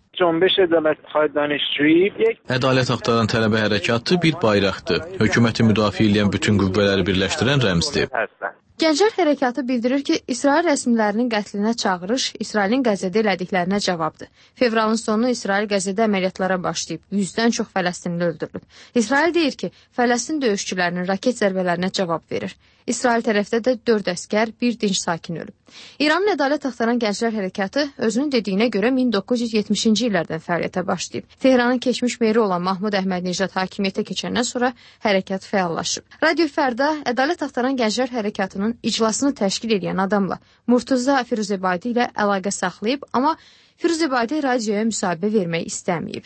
Ədalət axtaran tələbə hərəkatı bir bayraqdır. Hökuməti müdafiə edən bütün qüvvələri birləşdirən rəmzdir. Gənclər hərəkatı bildirir ki, İsrail rəsmilərinin qətlinə çağırış İsrailin Qəzzədə elədiklərinə cavabdır. Fevralın sonu İsrail Qəzzədə əməliyyatlara başlayıb, 100-dən çox Fələstinli öldürülüb. İsrail deyir ki, Fələstin döyüşçülərinin raket zərbələrinə cavab verir. İsrail tərəfdə də 4 əskər, 1 dinc sakin ölüb. İranın ədalət axtaran gənclər hərəkatı özünün dediyinə görə 1970-ci illərdən fəaliyyətə başlayıb. Tehranın keçmiş meri olan Mahmud Əhmədnecad hakimiyyətə keçəndən sonra hərəkat fəallaşıb. Radio Fərda ədalət axtaran gənclər hərəkatının iclasını təşkil edən adamla Murtuza Firuzəbadi ilə əlaqə saxlayıb, amma Firuzəbadi radioya müsahibə vermək istəməyib.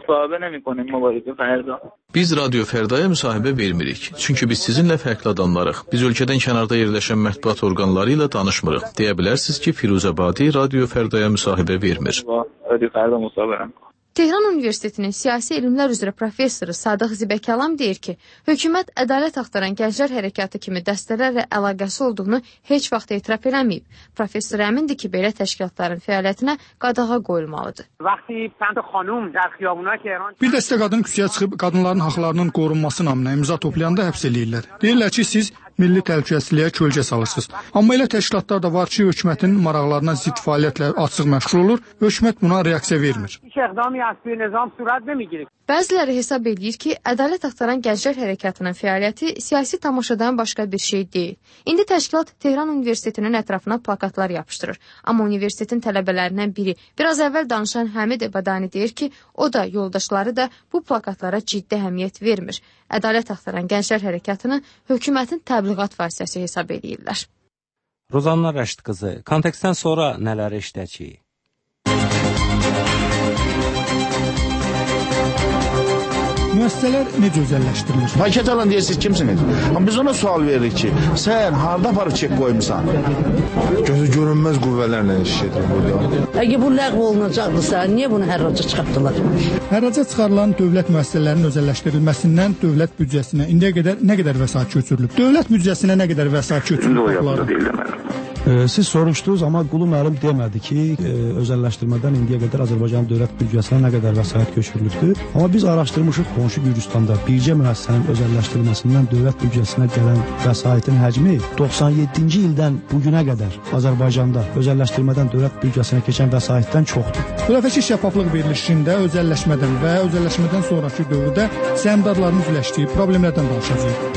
Biz Radio Fərdaya müsahibə vermirik. Çünki biz sizinlə fərqli adamlarıq. Biz ölkədən kənarda yerləşən mətbuat orqanları ilə danışmırıq. Deyə bilərsiniz ki, Firuzəbadi Radio Fərdaya müsahibə vermir. Tehran Universitetinin siyasi elmlər üzrə professoru Sadıq Zibəkəlam deyir ki, hökumət ədalət axtaran gənclər hərəkatı kimi dəstələrlə əlaqəsi olduğunu heç vaxt etiraf eləməyib. Professor əmindir ki, belə təşkilatların fəaliyyətinə qadağa qoyulmalıdır. Bir dəstə qadın küçəyə çıxıb qadınların haqlarının qorunması naminə imza toplayanda həbs eləyirlər. Deyirlər ki, siz milli təhlükəsizliyə kölgə salırsınız. Amma elə təşkilatlar da var ki, hökumətin maraqlarına zidd fəaliyyətlə açıq məşğul olur, hökumət buna reaksiya vermir. Bəziləri hesab edir ki, ədalət axtaran gənclər hərəkatının fəaliyyəti siyasi tamaşadan başqa bir şey deyil. İndi təşkilat Tehran Universitetinin ətrafına plakatlar yapışdırır. Amma universitetin tələbələrindən biri, biraz əvvəl danışan Həmid Əbadani deyir ki, o da, yoldaşları da bu plakatlara ciddi əhəmiyyət vermir. Ədalət axtaran gənclər hərəkatını hökumətin təbliğat vasitəsi hesab edirlər. Rozanna Rəşid qızı, kontekstdən sonra nələri işləyəcəyik? Müəssisələr necə özəlləşdirilir? Paket alan deyirsiniz, kimsiniz? Amma biz ona sual veririk ki, sən harada aparıb çek qoymusan? Gözü görünməz qüvvələrlə iş edir burada. Əgər bu ləğv olunacaqdırsa, niyə bunu hərraca çıxartdılar? Hərraca çıxarılan dövlət müəssisələrinin özəlləşdirilməsindən dövlət büdcəsinə indiyə qədər nə qədər vəsait köçürülüb? Dövlət büdcəsinə nə qədər vəsait köçürülüb? Siz soruşdunuz, amma Qulu müəllim demədi ki, özəlləşdirmədən indiyə qədər Azərbaycan dövlət büdcəsinə nə qədər vəsait köçürülübdür. Amma biz araşdırmışıq qonşu Gürcüstanda bircə müəssisənin özəlləşdirilməsindən dövlət büdcəsinə gələn vəsaitin həcmi 97-ci ildən bu günə qədər Azərbaycanda özəlləşdirmədən dövlət büdcəsinə keçən vəsaitdən çoxdur. Bu dəfəki şəffaflıq verilişində özəlləşmədən və özəlləşmədən sonraki dövrdə səhmdarların üzləşdiyi problemlərdən danışacağıq.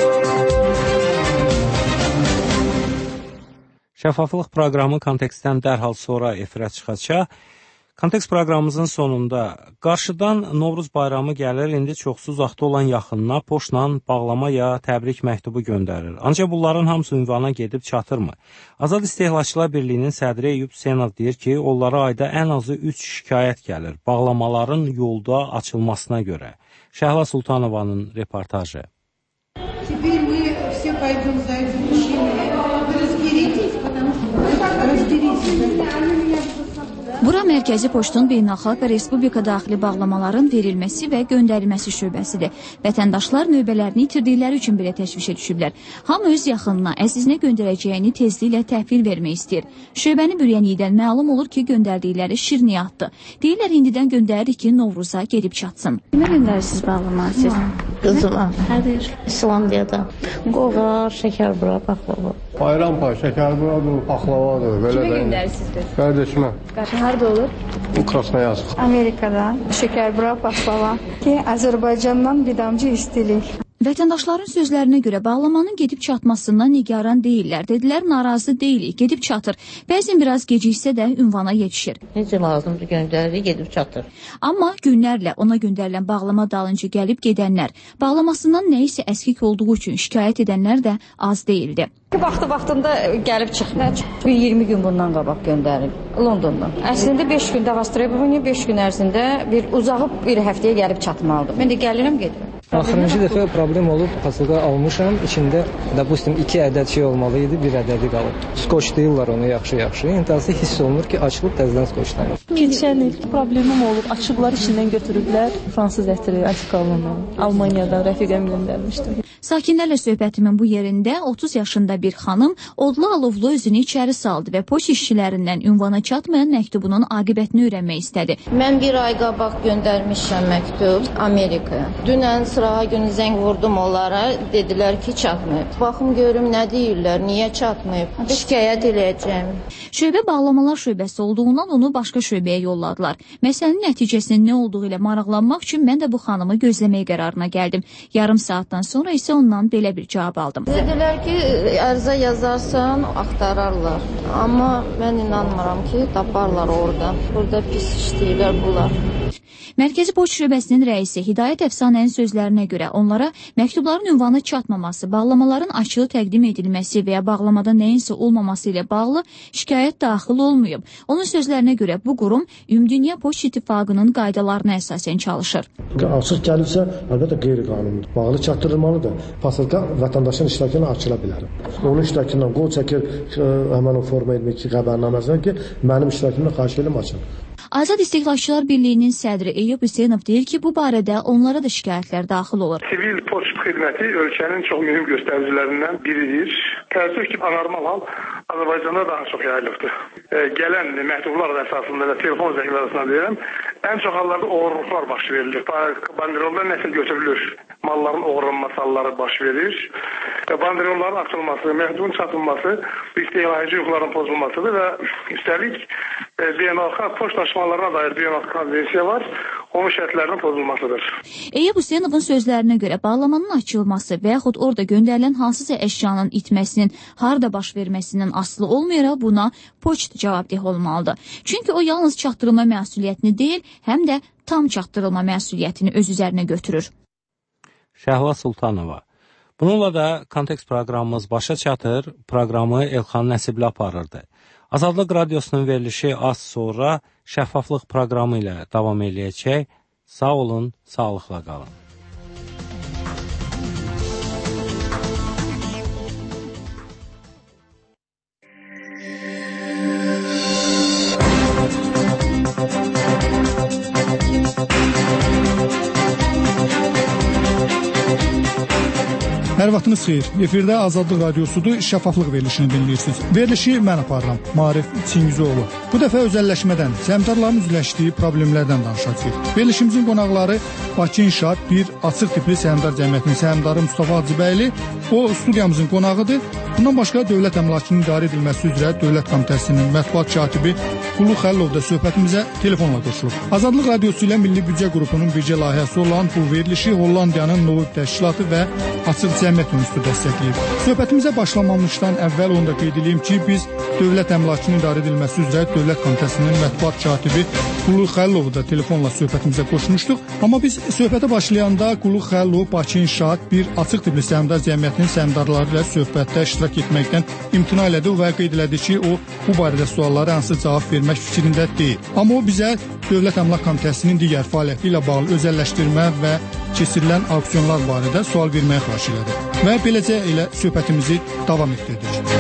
Şəffaflıq proqramı kontekstdən dərhal sonra efirə çıxacaq. Kontekst proqramımızın sonunda qarşıdan Novruz bayramı gəlir, indi çoxsuz uzaqda olan yaxınına poçtla bağlama ya təbrik məktubu göndərir. Ancaq bunların hamısı ünvana gedib çatırmı? Azad İstehlakçılar Birliyinin sədri Eyüp Hüseynov deyir ki, onlara ayda ən azı 3 şikayət gəlir bağlamaların yolda açılmasına görə. Şəhla Sultanovanın reportajı. Теперь мы все пойдем за этим мужчиной. Разберитесь, потому что разберитесь. Bura Mərkəzi Poçtun beynəlxalq və Respublika daxili bağlamaların verilməsi və göndərilməsi şöbəsidir. Vətəndaşlar növbələrini itirdikləri üçün belə təşvişə düşüblər. Hamı öz yaxınına, əzizinə göndərəcəyini tezliklə təhvil vermək istəyir. Şöbəni bürəyənlikdən məlum olur ki, göndərdikləri şirniyyatdır. Deyirlər, indidən göndəririk ki, Novruza gedib çatsın. Kimə göndərirsiniz bağlamanı siz? Qızıma. Hədir? İslandiyada. Qoğar, şəkər bura, baklava. Bayram pay, şəkər buradır, baklavadır. Kimə göndərirsiniz? Qardaşıma. Harada olur? Krasnoyarsk. Amerikada şəkər bura, baklava ki, Azərbaycandan bir damcı istilik. Vətəndaşların sözlərinə görə bağlamanın gedib çatmasından nigaran deyirlər. Dedilər, narazı deyilik, gedib çatır. Bəzən biraz geciksə də ünvana yetişir. Necə lazımdır göndərilir, gedib çatır. Amma günlərlə ona göndərilən bağlama dalınca gəlib gedənlər, bağlamasından nəyisə əskik olduğu üçün şikayət edənlər də az deyildi. Vaxtında gəlib çıxır. 20 gün bundan qabaq göndərib Londondan. Əslində 5 gündə Avstraliya 5 gün ərzində bir uzağı bir həftəyə gəlib çatmalıdır. Mən də gəlirəm, gedirəm. Axırıncı dəfə problem olub, pasilka almışam. İçində, допустим, 2 ədəd şey olmalı idi, 1 ədədi qalıb. Skoç deyirlər onu yaxşı-yaxşı. İntihası hiss olunur ki, açılıb təzədən skoçlanır. Keçən il problemim olub, açıqlar içindən götürüblər. Fransız ətiri, Asikalından, Almaniyadan rəfiqəm göndərmişdim. Sakinlərlə söhbətimin bu yerində 30 yaşında bir xanım odlu-alovlu özünü içəri saldı və poçt işçilərindən ünvana çatmayan məktubunun aqibətini öyrənmək istədi. Mən bir ay qabaq göndərmişəm məktub Amerikaya. Dünən sırağa günü zəng vurdum onlara, dedilər ki, çatmayıb. Baxım görüm nə deyirlər, niyə çatmayıb? Şikayət eləyəcəm. Şöbə bağlamalar şöbəsi olduğundan onu başqa şöbəyə yolladılar. Məsələnin nəticəsinin nə olduğu ilə maraqlanmaq üçün mən də bu xanımı gözləmək qərarına gəldim. Yarım saatdan sonra isə ondan belə bir cavab aldım. Dedilər ki, ərizə yazarsan, axtararlar. Amma mən inanmıram ki, taparlar orada. Burada pis işləyirlər bunlar. Mərkəzi Poçt şöbəsinin rəisi Hidayət Əfsanənin sözlərinə görə onlara məktubların ünvana çatmaması, bağlamaların açığı təqdim edilməsi və ya bağlamada nəyinsə olmaması ilə bağlı şikayət daxil olmayıb. Onun sözlərinə görə bu qurum Ümumdünya Poçt İttifaqının qaydalarına əsasən çalışır. Açıq gəlirsə, əlbəttə qeyri-qanunidir. Bağlı çatdırılmalıdır. Pasilka vətəndaşın iştirakına açıla bilər. Onun iştirakından qol çəkir həmin o forma 22 xəbərnaməsinə ki, mənim iştirakımla xahiş edirəm açın. Azad İstehlakçılar Birliyinin sədri Eyüp Hüseynov deyir ki, bu barədə onlara da şikayətlər daxil olur. Sivil poçt xidməti ölkənin çox mühüm göstəricilərindən biridir. Təəssüf ki, anormal hal Azərbaycanda daha çox yayılıbdır. Gələn məktublar əsasında və telefon zəngləri arasında deyirəm, ən çox hallarda oğurluqlar baş verilir. Banderolda nəsə götürülür, malların oğurlanması halları baş verir. Banderolların açılması, məktubun çatılması bu istehlakçı hüquqların pozulmasıdır və üstəlik beynəlxalq poçt daşımalarına dair beynəlxalq konvensiya var, onun şərtlərinin pozulmasıdır. Eyüp Hüseynovun sözlərinə görə bağlamanın açılması və yaxud orada göndərilən hansısa əşyanın itməsinin harda baş verməsindən asılı olmayaraq buna poçt cavabdeh olmalıdır. Çünki o yalnız çatdırılma məsuliyyətini deyil, həm də tam çatdırılma məsuliyyətini öz üzərinə götürür. Şəhla Sultanova. Bununla da kontekst proqramımız başa çatır. Proqramı Elxan Nəsibli aparırdı. Azadlıq Radiosunun verilişi az sonra şəffaflıq proqramı ilə davam eləyəcək. Sağ olun, sağlıqla qalın. Hər vaxtınız xeyir. Efirdə Azadlıq Radiosudur, şəffaflıq verilişini dinləyirsiniz. Verilişi mən aparıram, Maarif Çingizoğlu. Bu dəfə özəlləşmədən, səhmdarların üzləşdiyi problemlərdən danışacağıq. Verilişimizin qonaqları Bakı İnşaat bir açıq tipli səhmdar cəmiyyətinin səhmdarı Mustafa Hacıbəyli. O, studiyamızın qonağıdır. Bundan başqa Dövlət Əmlakının idarə edilməsi üzrə Dövlət Komitəsinin mətbuat katibi Qulu Xəllov da söhbətimizə telefonla qoşulub. Azadlıq Radiosu ilə Milli Büdcə Qrupunun bircə layihəsi olan bu verilişi Hollandiyanın Novib Təşkilatı və Açıq Cəmiyyət Institutu dəstəkləyir. Söhbətimizə başlamamışdan əvvəl onu da qeyd edeyim ki, biz Dövlət Əmlakının idarə edilməsi üzrə Dövlət Komitəsinin mətbuat katibi Qulu Xəllovu da telefonla söhbətimizə qoşmuşduq. Amma biz söhbətə başlayanda Qulu Xəllov Bakı İnşaat bir açıq tipli səhmdar cəmiyyətinin səhmdarları ilə söhbətdə iştirak etməkdən imtina elədi və qeyd elədi ki, o bu barədə suallara hansı cavab vermək fikrində deyil. Amma o bizə Dövlət Əmlak Komitəsinin digər fəaliyyəti ilə bağlı özəlləşdirmə və keçirilən auksionlar barədə sual verməyə xahiş elədi. Və beləcə elə söhbətimizi davam etdirdik.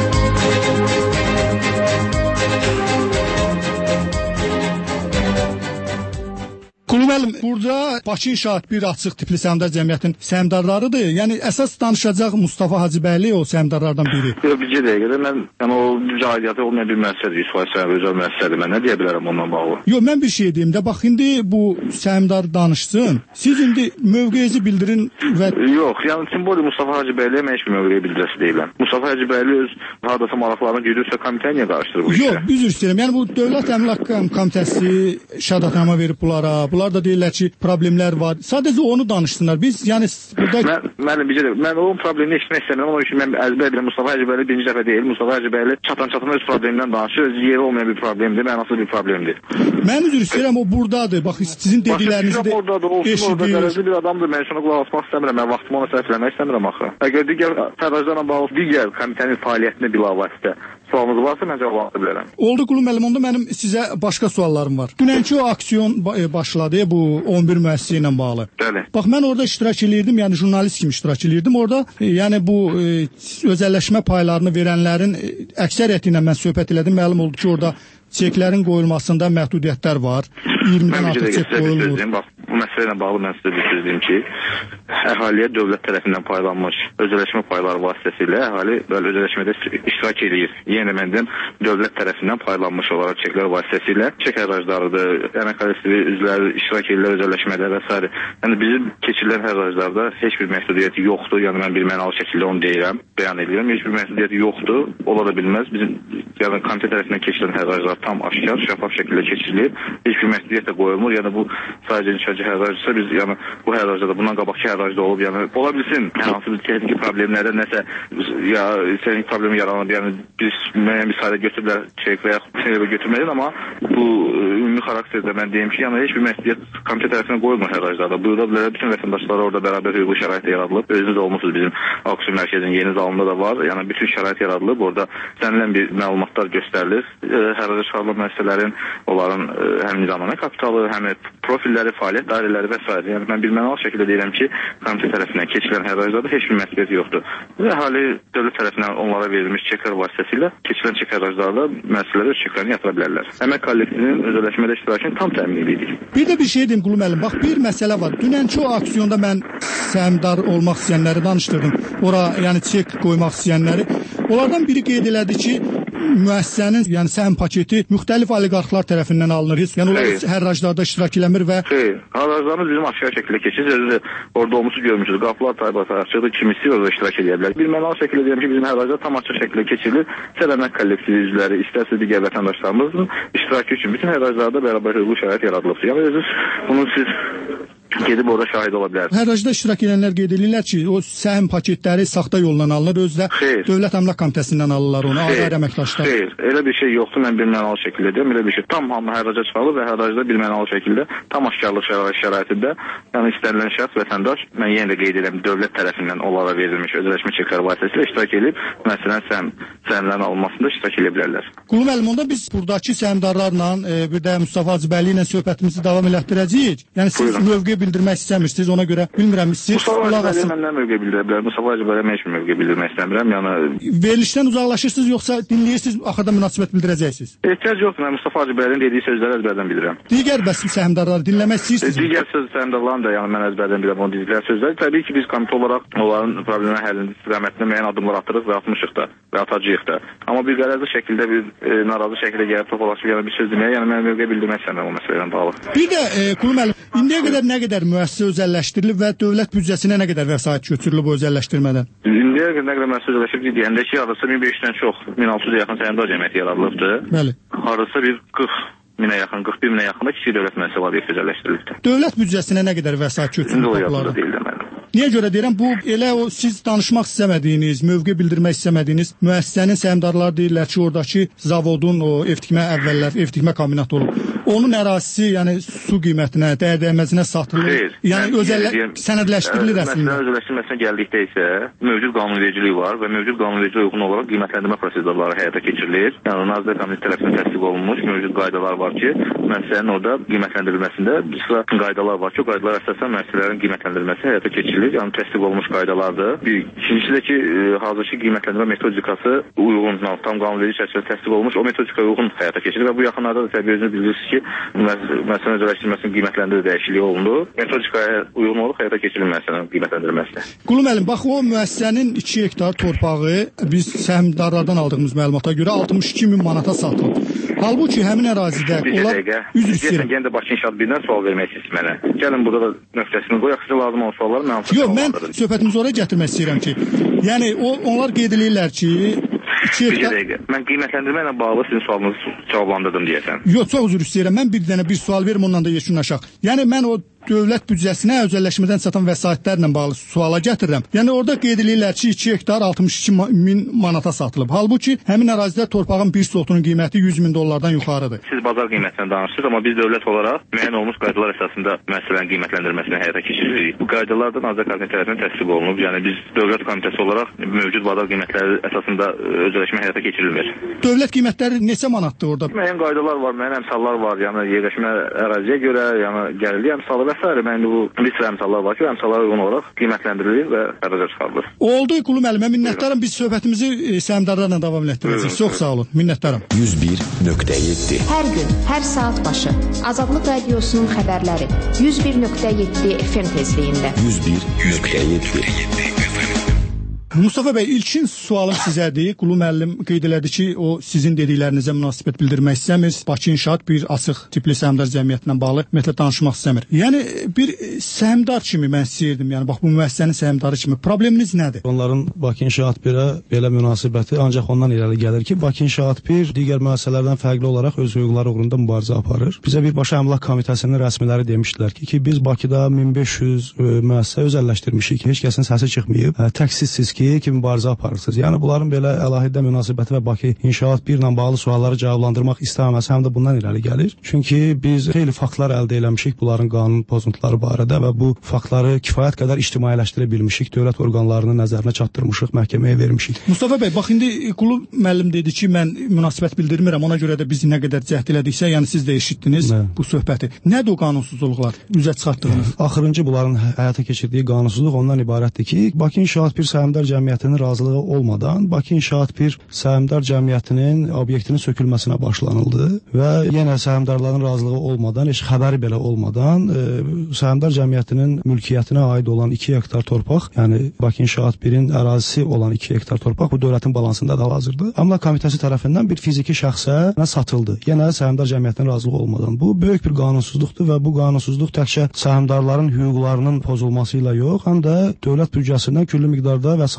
Qulu müəllim, burada Bakı İnşaat bir açıq tipli səhmdar cəmiyyətin səhmdarlarıdır. Yəni əsas danışacaq Mustafa Hacıbəyli o səhmdarlardan biri. Yox, bir dəqiqə. Mən o aidiyyatı olmayan bir məsələdir, 100% özəl məsələdir. Mən nə deyə bilərəm onunla bağlı? Yox, mən bir şey deyim də. Bax indi bu səhmdar danışsın. Siz indi mövqeyinizi bildirin və Yox, yəni simbolik Mustafa Hacıbəyliyə mən heç bir mövqeyi bildirəsi deyiləm. Mustafa Hacıbəyli öz hardasa maraqlarını güdürsə komitəyə niyə qarışdırır bu işə? Yox, üzr istəyirəm. Yəni bu Dövlət Əmlak Komitəsi şəhadətnamə verib bunlara. Bunlar da deyirlər ki, problemlər var. Sadəcə onu danışsınlar. Biz yəni burada mən onun problemini eşitmək istəmirəm. Onun üçün mən əzbər edirəm. Mustafa Hacıbəyli birinci dəfə deyil. Mustafa Hacıbəyli çatan öz problemindən danışır. Öz yeri olmayan bir problemdir, mənasız bir problemdir. Mən üzr istəyirəm, o burdadır. Bax sizin dediklərinizi də eşidir. Dərəcəli bir adamdır. Mən şuna qulaq asmaq istəmirəm. Mən vaxtımı ona sərf eləmək istəmirəm axı. Əgər digər fəaliyyətlərlə bağlı digər komitənin fəaliyyətinə bilavasitə sualınız varsa mən cavab ala bilərəm. Oldu Qulu müəllim, onda mənim sizə başqa suallarım var. Dünənki o aksiyon başladı bu 11 müəssisə ilə bağlı. Bəli. Bax mən orada iştirak eləyirdim, yəni jurnalist kimi iştirak eləyirdim. Orada yəni bu özəlləşmə paylarını verənlərin əksəriyyəti ilə mən söhbət elədim. Məlum oldu ki, orada çeklərin qoyulmasında məhdudiyyətlər var. 20-dən artıq çek qoyulmur. Bax, bu məsələ ilə bağlı mən sizə bir söz deyim ki, əhaliyə dövlət tərəfindən paylanmış özəlləşmə payları vasitəsilə əhali özəlləşmədə iştirak edir. Yenə mən deyim, dövlət tərəfindən paylanmış olaraq çeklər vasitəsilə çek ərazlarıdır, əmək kollektivi üzvləri iştirak edirlər özəlləşmədə və s. Yəni bizim keçirilən ərazlarda heç bir məhdudiyyəti yoxdur. Yəni mən bir mənalı şəkildə onu deyirəm, bəyan edirəm. Heç bir məhdudiyyəti yoxdur. Ola da bilməz. Bizim yəni komitə tərəfindən keçirilən ərazlar tam aşkar, şəffaf şəkildə keçirilir. Heç bir məhdudiyyət də qoyulmur. Yəni bu sadəcə inşacı hərracısa biz yəni bu hərracda bundan qabaqki hərracda olub, yəni ola bilsin hər hansı bir texniki problemlərdə nəsə ya texnik problem yaranıb, yəni biz müəyyən bir sayda götürüblər çek və ya götürməliyik, amma bu ümumi xarakterdə mən deyim ki, yəni heç bir məhdudiyyət komitə tərəfindən qoyulmur hərraclarda. Buyura bilər, bütün vətəndaşlara orada bərabər hüquqi şərait yaradılıb. Özünüz olmusunuz bizim auksion mərkəzinin yeni zalında da var. Yəni bütün şərait yaradılıb. Orada istənilən bir məlumatlar göstərilir. Hərraca çıxarılan müəssisələrin, onların həm nizamnamə kapitalı, həm profilləri, fəaliyyət dairələri və s. Yəni mən bilmənalı şəkildə deyirəm ki, komitə tərəfindən keçirilən hərraclarda heç bir məhdudiyyət yoxdur. Və əhali dövlət tərəfindən onlara verilmiş çeklər vasitəsilə keçirilən çek hərraclarda müəssisələr öz çeklərini yatıra bilərlər. Əmək kollektivinin özəlləşmədə iştirakını tam təmin edirik. Bir də bir şey deyim Qulu müəllim, bax bir məsələ var. Dünənki o aksiyonda mən səhmdar olmaq istəyənləri danışdırdım. Ora yəni çek qoymaq istəyənləri. Onlardan biri qeyd elədi ki, müəssisənin, yəni səhm paketi müxtəlif oliqarxlar tərəfindən alınır. Yəni onlar hərraclarda iştirak eləmir və hərraclarımız bizim aşkar şəkildə keçir. Özü orada olmusu görmüşüz. Qapılar taybatı açıqdır. Kim istəyir orada iştirak edə bilər. Bir mənalı şəkildə deyirəm ki, bizim hərraclar tam açıq şəkildə keçirilir. İstər əmək kollektivi üzvləri, istərsə digər vətəndaşlarımızın iştirakı üçün bütün hərraclarda bərabər hüquqi şərait yaradılıbdır. Yəni özünüz bunu siz gedib orada şahid ola bilər. Hərracda iştirak edənlər qeyd edirlər ki, o səhim paketləri saxta yolla alınır, özdə Dövlət Əmlak Komitəsindən alırlar onu, ayrı əməkdaşlar. Xeyr, elə bir şey yoxdur, mən birmənalı şəkildə deyim, elə bir şey. Tam hamı hərraca çıxarılır və hərracda birmənalı şəkildə, tam aşkarlıq şəraitində, yəni istənilən şəxs, vətəndaş, mən yenə də qeyd edirəm, dövlət tərəfindən onlara verilmiş özləşmə çekləri vasitəsilə iştirak edib, məsələn, səhmlərin alınmasında iştirak edə bilərlər. Qulu müəllim, onda biz buradakı səhmdarlarla, bir də Mustafa Hacıbəyli ilə söhbətimizi davam elətdirəcəyik. Yəni siz mövqe bildirmək istəmirsiniz, ona görə bilmirəm, siz qulaq asın. Mən nə mövqe bildirə bilərəm? Mustafa Hacıbəyli mən heç bir mövqe bildirmək istəmirəm. Yəni verilişdən uzaqlaşırsınız yoxsa dinləyirsiniz, axırda münasibət bildirəcəksiniz? Ehtiyac yoxdur. Mən Mustafa Hacıbəylinin dediyi sözləri əzbərdən bilirəm. Digər bəs səhmdarları dinləmək istəyirsiniz? Digər səhmdarların da yəni mən əzbərdən bilirəm onun dedikləri sözləri. Təbii ki, biz komitə olaraq onların problemlərin həllində istiqamətində müəyyən addımlar atırıq və atmışıq da və atacağıq da. Amma bir qərəzli şəkildə bir narazı şəkildə gəlib toplalaşıb yəni bir söz deməyə, yəni mən mövqe bildirmək istəmirəm o məsələ ilə bağlı. Bir də Qulu müəllim, indiyə qədər nə qədər müəssisə özəlləşdirilib və dövlət büdcəsinə nə qədər vəsait götürülüb o özəlləşdirmədən? İndiyə qədər nə qədər müəssisə özəlləşdirilib deyəndə ki, arası 1500-dən çox, 1600-ə yaxın səhmdar cəmiyyəti yaradılıbdır. Bəli. Arası bir 40.000-ə yaxın, 41.000-ə yaxın da kiçik dövlət müəssisələri özəlləşdirilibdir. Dövlət büdcəsinə nə qədər vəsait götürülüb? Niyə görə deyirəm, bu elə o siz danışmaq istəmədiyiniz, mövqe bildirmək istəmədiyiniz müəssisənin səhmdarları deyirlər ki, oradakı zavodun o ev tikmə kombinatı olub. Onun ərazisi, yəni su qiymətinə, dəyər-dəyməzinə satılır. Yəni sənədləşdirilir əslində. Məsələn, özəlləşdirməsinə gəldikdə isə mövcud qanunvericilik var və mövcud qanunvericiliyə uyğun olaraq qiymətləndirmə prosedurları həyata keçirilir. Yəni Nazirlər Komitəsi tərəfindən təsdiq olunmuş mövcud qaydalar var ki, müəssisənin orada qiymətləndirilməsində bir sıra qaydalar var ki, o qaydalar əsasən müəssisələrin qiymətləndirilməsi həyata keçirilir. Yəni təsdiq olunmuş qaydalardır. İkincisi də ki, hazırki qiymətləndirmə metodikası uyğun, tam qanunverici çərçivədə təsdiq olunmuş, o metodikaya uyğun həyata keçirilir və bu yaxınlarda da təbii özünüz bilirsiniz ki, müəssisənin özəlləşdirilməsinin qiymətlərində dəyişiklik olundu. Metodikaya uyğun olub həyata keçirilir müəssisənin qiymətləndirilməsi. Qulu müəllim, bax o müəssisənin 2 hektar torpağı biz səhmdarlardan aldığımız məlumata görə 62.000 manata satılıb. Halbuki həmin ərazidə onlar üzr istəyirəm. Gəlin də Bakı İnşaat Birliyindən sual vermək istəyirəm mənə. Gəlin burada da nöqtəsini qoyaq, sizə lazım olan sualları mən hamısını cavablandırım. Yox, mən söhbətimizi oraya gətirmək istəyirəm ki, yəni onlar qeyd edirlər ki, 2 hektar... Mən qiymətləndirmə ilə bağlı sizin sualınızı cavablandırdım deyəsən. Yox, çox üzr istəyirəm. Mən bir sual verim, ondan da yekunlaşaq. Yəni mən o dövlət büdcəsinə özəlləşmədən çatan vəsaitlərlə bağlı suala gətirirəm. Yəni orada qeyd edirlər ki, 2 hektar 62.000 manata satılıb. Halbuki həmin ərazidə torpağın bir sotunun qiyməti $100.000-dan yuxarıdır. Siz bazar qiymətindən danışırsınız, amma biz dövlət olaraq müəyyən olmuş qaydalar əsasında məsələnin qiymətləndirməsini həyata keçiririk. Bu qaydalar da Nazirlər Komitəsi tərəfindən təsdiq olunub. Yəni biz dövlət komitəsi olaraq mövcud bazar qiymətləri əsasında özəlləşmə həyata keçirilmir. Dövlət qiymətləri neçə manatdır orada? Müəyyən qaydalar var, müəyyən əmsallar var. Yəni yerləşmə əraziyə görə, yəni gəlirli əmsalı və s. Yəni bu bir sıra əmsallar var ki, əmsallara uyğun olaraq qiymətləndirilir və hərraca çıxarılır. Oldu Qulu müəllimə, minnətdaram. Biz söhbətimizi səhmdarlarla davam etdirəcəyik. Çox sağ olun. Minnətdaram. 101.7 Hər gün, hər saat başı Azadlıq Radiosunun xəbərləri 101.7 FM tezliyində. 101.7 Mustafa bəy, ilkin sualım sizədir. Qulu müəllim qeyd elədi ki, o sizin dediklərinizə münasibət bildirmək istəmir. Bakı İnşaat bir açıq tipli səhmdar cəmiyyətinə bağlı ümumiyyətlə danışmaq istəmir. Yəni bir səhmdar kimi mən istəyirdim, yəni bax bu müəssisənin səhmdarı kimi probleminiz nədir? Onların Bakı İnşaat 1-ə belə münasibəti ancaq ondan irəli gəlir ki, Bakı İnşaat 1 digər müəssisələrdən fərqli olaraq öz hüquqları uğrunda mübarizə aparır. Bizə birbaşa Əmlak Komitəsinin rəsmiləri demişdilər ki, biz Bakıda 1500 müəssisə özəlləşdirmişik. Heç kəsin səsi çıxmayıb. Təksizsiz ki mübarizə aparırsınız. Yəni bunların belə əlahiddə münasibəti və Bakı İnşaat 1 ilə bağlı sualları cavablandırmaq istəməməsi həm də bundan irəli gəlir. Çünki biz xeyli faktlar əldə eləmişik bunların qanun pozuntuları barədə və bu faktları kifayət qədər ictimailəşdirə bilmişik. Dövlət orqanlarının nəzərinə çatdırmışıq, məhkəməyə vermişik. Mustafa bəy, bax indi Qulu müəllim dedi ki, mən münasibət bildirmirəm. Ona görə də biz nə qədər cəhd elədiksə, yəni siz də eşitdiniz bu söhbəti. Nədir o qanunsuzluqlar? Üzə çıxartdığınız? Axırıncı bunların həyata keçirdiyi qanunsuzluq ondan ibarətdir ki, Bakı İnşaat 1 səhmdar cəmiyyətinin razılığı olmadan Bakı İnşaat 1 səhmdar cəmiyyətinin obyektinin sökülməsinə başlanıldı və yenə səhmdarların razılığı olmadan, heç xəbəri belə olmadan səhmdar cəmiyyətinin mülkiyyətinə aid olan 2 hektar torpaq, yəni Bakı İnşaat 1-in ərazisi olan 2 hektar torpaq bu dövlətin balansında da hazırdır. Əmlak Komitəsi tərəfindən bir fiziki şəxsə satıldı. Yenə səhmdar cəmiyyətinin razılığı olmadan. Bu böyük bir qanunsuzluqdur və bu qanunsuzluq təkcə səhmdarların hüquqlarının pozulması ilə yox, həm də dövlət büdcəsindən küllü miqdarda vəsait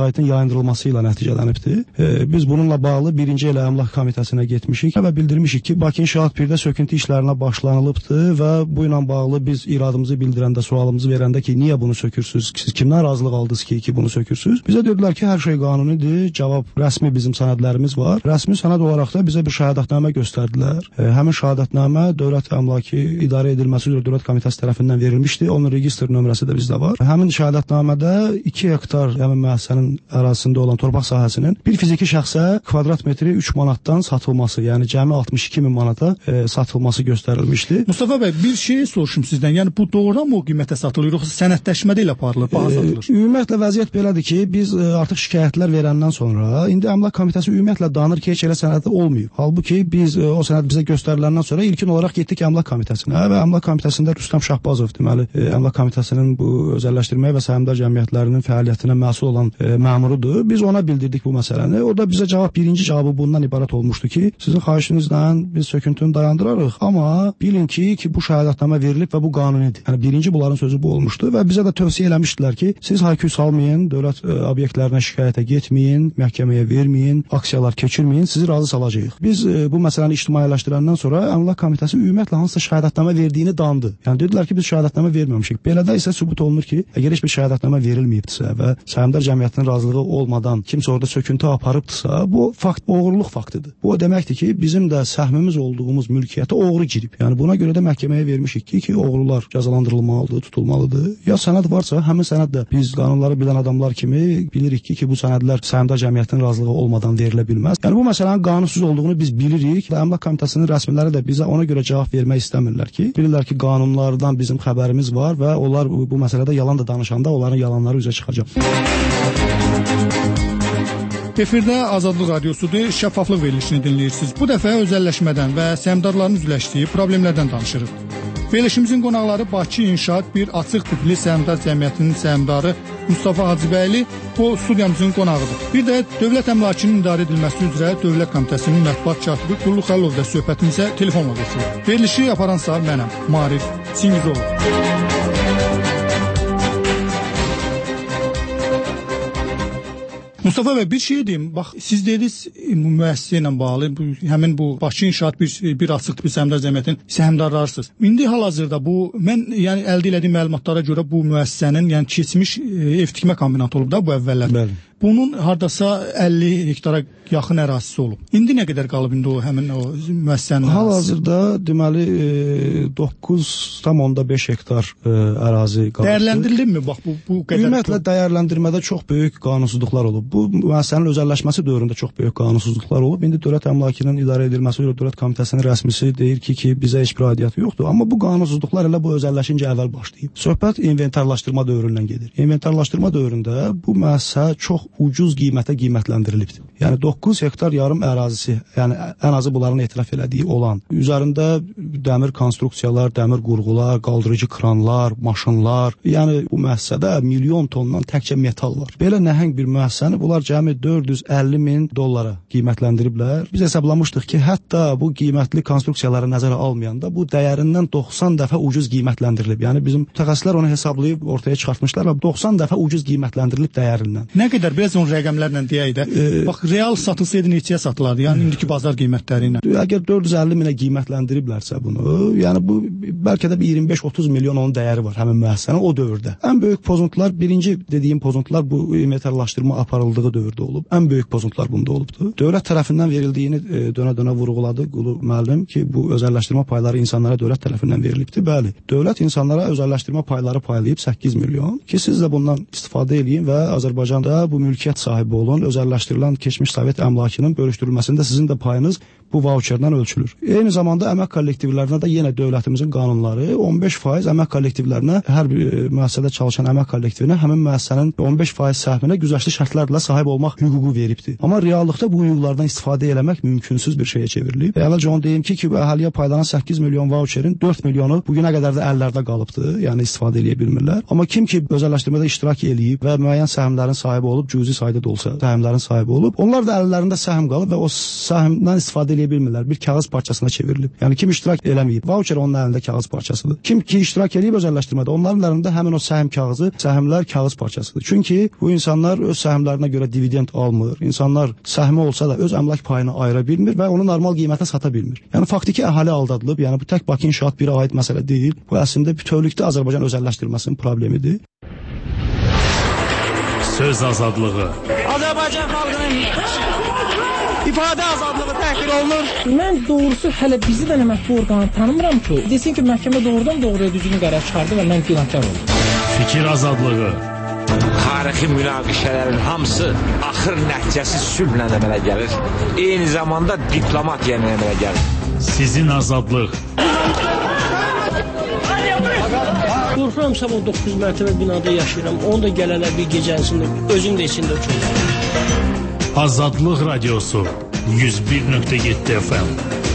vəsaitin yayındırılması ilə nəticələnibdir. Biz bununla bağlı birinci elə əmlak komitəsinə getmişik və bildirmişik ki, Bakı İnşaat 1-də söküntü işlərinə başlanılıbdır və bu ilə bağlı biz iradımızı bildirəndə, sualımızı verəndə ki, niyə bunu sökürsünüz, siz kimdən razılıq aldınız ki, bunu sökürsünüz? Bizə dedilər ki, hər şey qanunidir, cavab rəsmi bizim sənədlərimiz var. Rəsmi sənəd olaraq da bizə bir şəhadətnamə göstərdilər. Həmin şəhadətnamə Dövlət Əmlakı İdarə Edilməsi üzrə Dövlət Komitəsi tərəfindən verilmişdi. Onun registr nömrəsi də bizdə var. Həmin şəhadətnamədə 2 hektar həmin müəssisənin ərazisində olan torpaq sahəsinin bir fiziki şəxsə kvadrat metri 3 manatdan satılması, yəni cəmi 62 min manata satılması göstərilmişdi. Mustafa bəy, bir şey soruşum sizdən. Yəni bu doğrudan o qiymətə satılır, yoxsa sənədləşmədə ilə aparılır, baha satılır? Ümumiyyətlə vəziyyət belədir ki, biz artıq şikayətlər verəndən sonra indi Əmlak Komitəsi ümumiyyətlə danır ki, heç elə sənədi olmayıb. Halbuki biz o sənəd bizə göstəriləndən sonra ilkin olaraq getdik Əmlak Komitəsinə və Əmlak Komitəsində Rüstəm Şahbazov deməli Əmlak Komitəsinin bu özəlləşdirmə və səhmdar cəmiyyətlərinin fəaliyyətinə məsul olan məmurudur. Biz ona bildirdik bu məsələni. O da bizə birinci cavabı bundan ibarət olmuşdu ki, sizin xahişinizlə biz söküntünü dayandırarıq, amma bilin ki, bu şəhadətnamə verilib və bu qanunidir. Yəni birinci bunların sözü bu olmuşdu və bizə də tövsiyə eləmişdilər ki, siz haykü salmayın, dövlət obyektlərinə şikayətə getməyin, məhkəməyə verməyin, aksiyalar keçirməyin, sizi razı salacağıq. Biz bu məsələni ictimailəşdirəndən sonra Əmlak Komitəsi ümumiyyətlə hansısa şəhadətnamə verdiyini dandı. Yəni dedilər ki, biz şəhadətnamə verməmişik. Belədə isə sübut olunur ki, əgər heç bir şəhadətnamə verilməyibdirsə və səhmdar cəmiyyətinin razılığı olmadan kimsə orada söküntü aparıbdırsa, bu fakt oğurluq faktıdır. Bu o deməkdir ki, bizim də səhmimiz olduğumuz mülkiyyətə oğru girib. Yəni buna görə də məhkəməyə vermişik ki, oğrular cəzalandırılmalıdır, tutulmalıdır. Ya sənəd varsa, həmin sənəd də biz qanunları bilən adamlar kimi bilirik ki, bu sənədlər səhmdar cəmiyyətinin razılığı olmadan verilə bilməz. Yəni bu məsələnin qanunsuz olduğunu biz bilirik və Əmlak Komitəsinin rəsmiləri də bizə ona görə cavab vermək istəmirlər ki, bilirlər ki, qanunlardan bizim xəbərimiz var və onlar bu məsələdə yalan da danışanda onların yalanları üzə çıxacaq. Efirdə Azadlıq Radiosudur, şəffaflıq verilişini dinləyirsiniz. Bu dəfə özəlləşmədən və səhmdarların üzləşdiyi problemlərdən danışırıq. Verilişimizin qonaqları Bakı İnşaat bir açıq tipli səhmdar cəmiyyətinin səhmdarı Mustafa Hacıbəyli, bu studiyamızın qonağıdır. Bir də Dövlət Əmlakının İdarə Edilməsi üzrə Dövlət Komitəsinin mətbuat katibi Qulluq Xəlilov da söhbətimizə telefonla qoşulur. Verilişi aparan sağ mənəm, Marif Çingizoğlu. Mustafa bəy, bir şey deyim. Bax, siz dediniz müəssisə ilə bağlı, həmin bu Bakı İnşaat bir açıq tipli səhmdar cəmiyyətin səhmdarlarısınız. İndi hal-hazırda mən əldə etdiyim məlumatlara görə bu müəssisənin keçmiş ev tikmə kombinatı olub da bu əvvəllər. Bəli. Bunun hardasa 50 hektara yaxın ərazisi olub. İndi nə qədər qalıb indi həmin o müəssisənin ərazisi? Hal-hazırda deməli 9,5 hektar ərazi qalıb. Dəyərləndirilibmi bax bu qədər? Ümumiyyətlə dəyərləndirmədə çox böyük qanunsuzluqlar olub. Bu müəssisənin özəlləşməsi dövründə çox böyük qanunsuzluqlar olub. İndi Dövlət Əmlakının İdarə Edilməsi üzrə Dövlət Komitəsinin rəsmisi deyir ki, bizə heç bir aidiyyəti yoxdur. Amma bu qanunsuzluqlar elə bu özəlləşincə əvvəl başlayıb. Söhbət inventarlaşdırma dövründən gedir. Inventarlaşdırma dövründə bu müəssisə çox ucuz qiymətə qiymətləndirilibdir. Yəni 9 hektar yarım ərazisi, yəni ən azı bunların etiraf elədiyi olan, üzərində dəmir konstruksiyalar, dəmir qurğular, qaldırıcı kranlar, maşınlar, yəni bu müəssisədə milyon tondan təkcə metal var. Belə nəhəng bir müəssisəni bunlar cəmi 450 min dollara qiymətləndiriblər. Biz hesablamışdıq ki, hətta bu qiymətli konstruksiyaları nəzərə almayanda bu dəyərindən 90 dəfə ucuz qiymətləndirilib. Yəni bizim mütəxəssislər onu hesablayıb ortaya çıxartmışlar və 90 dəfə ucuz qiymətləndirilib dəyərindən. Nə qədər biraz onun rəqəmlərlə deyək də. Bax, real satılsaydı neçəyə satılardı? Yəni indiki bazar qiymətləri ilə. Əgər 450 minə qiymətləndiriblərsə bunu, yəni bu bəlkə də 25-30 milyon onun dəyəri var həmin müəssisənin o dövrdə. Ən böyük pozuntular, birinci dediyim pozuntular bu inventarlaşdırma aparıldığı dövrdə olub. Ən böyük pozuntular bunda olubdu. Dövlət tərəfindən verildiyini dönə-dönə vurğuladı Qulu müəllim ki, bu özəlləşdirmə payları insanlara dövlət tərəfindən verilibdi. Bəli, dövlət insanlara özəlləşdirmə payları paylayıb 8 milyon ki, siz də bundan istifadə edin və Azərbaycanda bu mülkiyyət sahibi olun, özəlləşdirilən keçmiş Sovet əmlakının bölüşdürülməsində sizin də payınız bu vauçerdən ölçülür. Eyni zamanda əmək kollektivlərinə də yenə dövlətimizin qanunları 15% əmək kollektivlərinə, hər bir müəssisədə çalışan əmək kollektivinə həmin müəssisənin 15% səhvinə güzəştli şərtlərlə sahib olmaq hüququ veribdir. Amma reallıqda bu hüquqlardan istifadə eləmək mümkünsüz bir şeyə çevrilib. Əvvəlcə onu deyim ki, bu əhaliyə paylanan 8 milyon vauçerin 4 milyonu bugünə qədər də əllərdə qalıbdır, yəni istifadə edə bilmirlər. Amma kim ki özəlləşdirmədə iştirak eləyib və müəyyən səhmlərin sahibi olub, cüzi sayda da olsa səhmlərin sahibi olub, onlar Onlar da əllərində səhm qalıb və o səhmdən istifadə edə bilmirlər. Bir kağız parçasına çevrilib. Yəni kim iştirak eləməyib, vauçer onun əlində kağız parçasıdır. Kim ki iştirak edib özəlləşdirmədə, onların əlində həmin o səhm kağızı, səhmlər kağız parçasıdır. Çünki bu insanlar öz səhmlərinə görə dividend almır. İnsanlar səhmi olsa da öz əmlak payını ayıra bilmir və onu normal qiymətə sata bilmir. Yəni faktiki əhali aldadılıb. Yəni bu tək Bakı İnşaat Birə aid məsələ deyil. Bu əslində bütövlükdə Azərbaycan özəlləşdirməsinin problemidir. Söz azadlığı. Azərbaycan xalqının ifadə azadlığı təhqir olunur. Mən doğrusu hələ bizi də mətbu orqanı tanımıram ki, desin ki, məhkəmə doğrudan doğruya düzgün qərar çıxardı və mən günahkar oldum. Fikir azadlığı. Tarixi münaqişələrin hamısı axır nəticəsi sülhlə əmələ gəlir. Eyni zamanda diplomatiya ilə əmələ gəlir. Sizin azadlıq. Qorxuram sabah 9 mərtəbə binada yaşayıram. Onu da gələnlər bir gecəsində özüm də içində uçurum. Azadlıq radiosu 101.7 FM.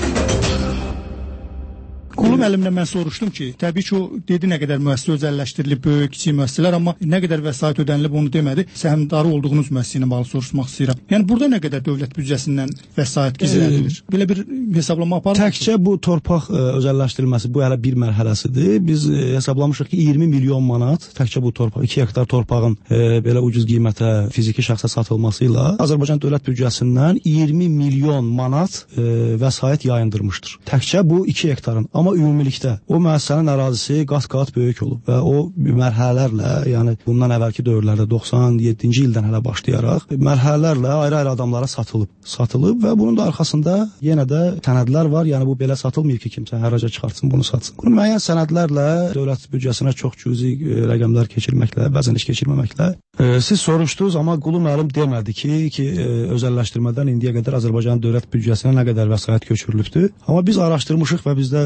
Qulum əlimdən mən soruşdum ki, təbii ki, o dedi nə qədər müəssisə özəlləşdirilib, böyük, kiçik müəssisələr, amma nə qədər vəsait ödənilib onu demədi. Səhmdarı olduğunuz müəssisə ilə bağlı soruşmaq istəyirəm. Yəni burada nə qədər dövlət büdcəsindən vəsait gizlədilir? Belə bir hesablama aparır. Təkcə bu torpaq özəlləşdirilməsi bu hələ bir mərhələsidir. Biz hesablamışıq ki, 20 milyon manat təkcə bu torpaq, 2 hektar torpağın belə ucuz qiymətə fiziki şəxsə satılması ilə Azərbaycan dövlət büdcəsindən 20 milyon manat vəsait yayındırmışdır. Təkcə bu 2 hektarın. Amma ümumilikdə o müəssisənin ərazisi qat-qat böyük olub və o mərhələlərlə, yəni bundan əvvəlki dövrlərdə 97-ci ildən hələ başlayaraq mərhələlərlə ayrı-ayrı adamlara satılıb və bunun da arxasında yenə də sənədlər var. Yəni bu belə satılmır ki, kimsə hərraca çıxartsın, bunu satsın. Bunu müəyyən sənədlərlə dövlət büdcəsinə çox cüzi rəqəmlər keçirməklə, bəzən iş keçirməməklə siz soruşdunuz, amma Qulu müəllim demədi ki, özəlləşdirmədən indiyə qədər Azərbaycan dövlət büdcəsinə nə qədər vəsait köçürülübdür. Amma biz araşdırmışıq və bizdə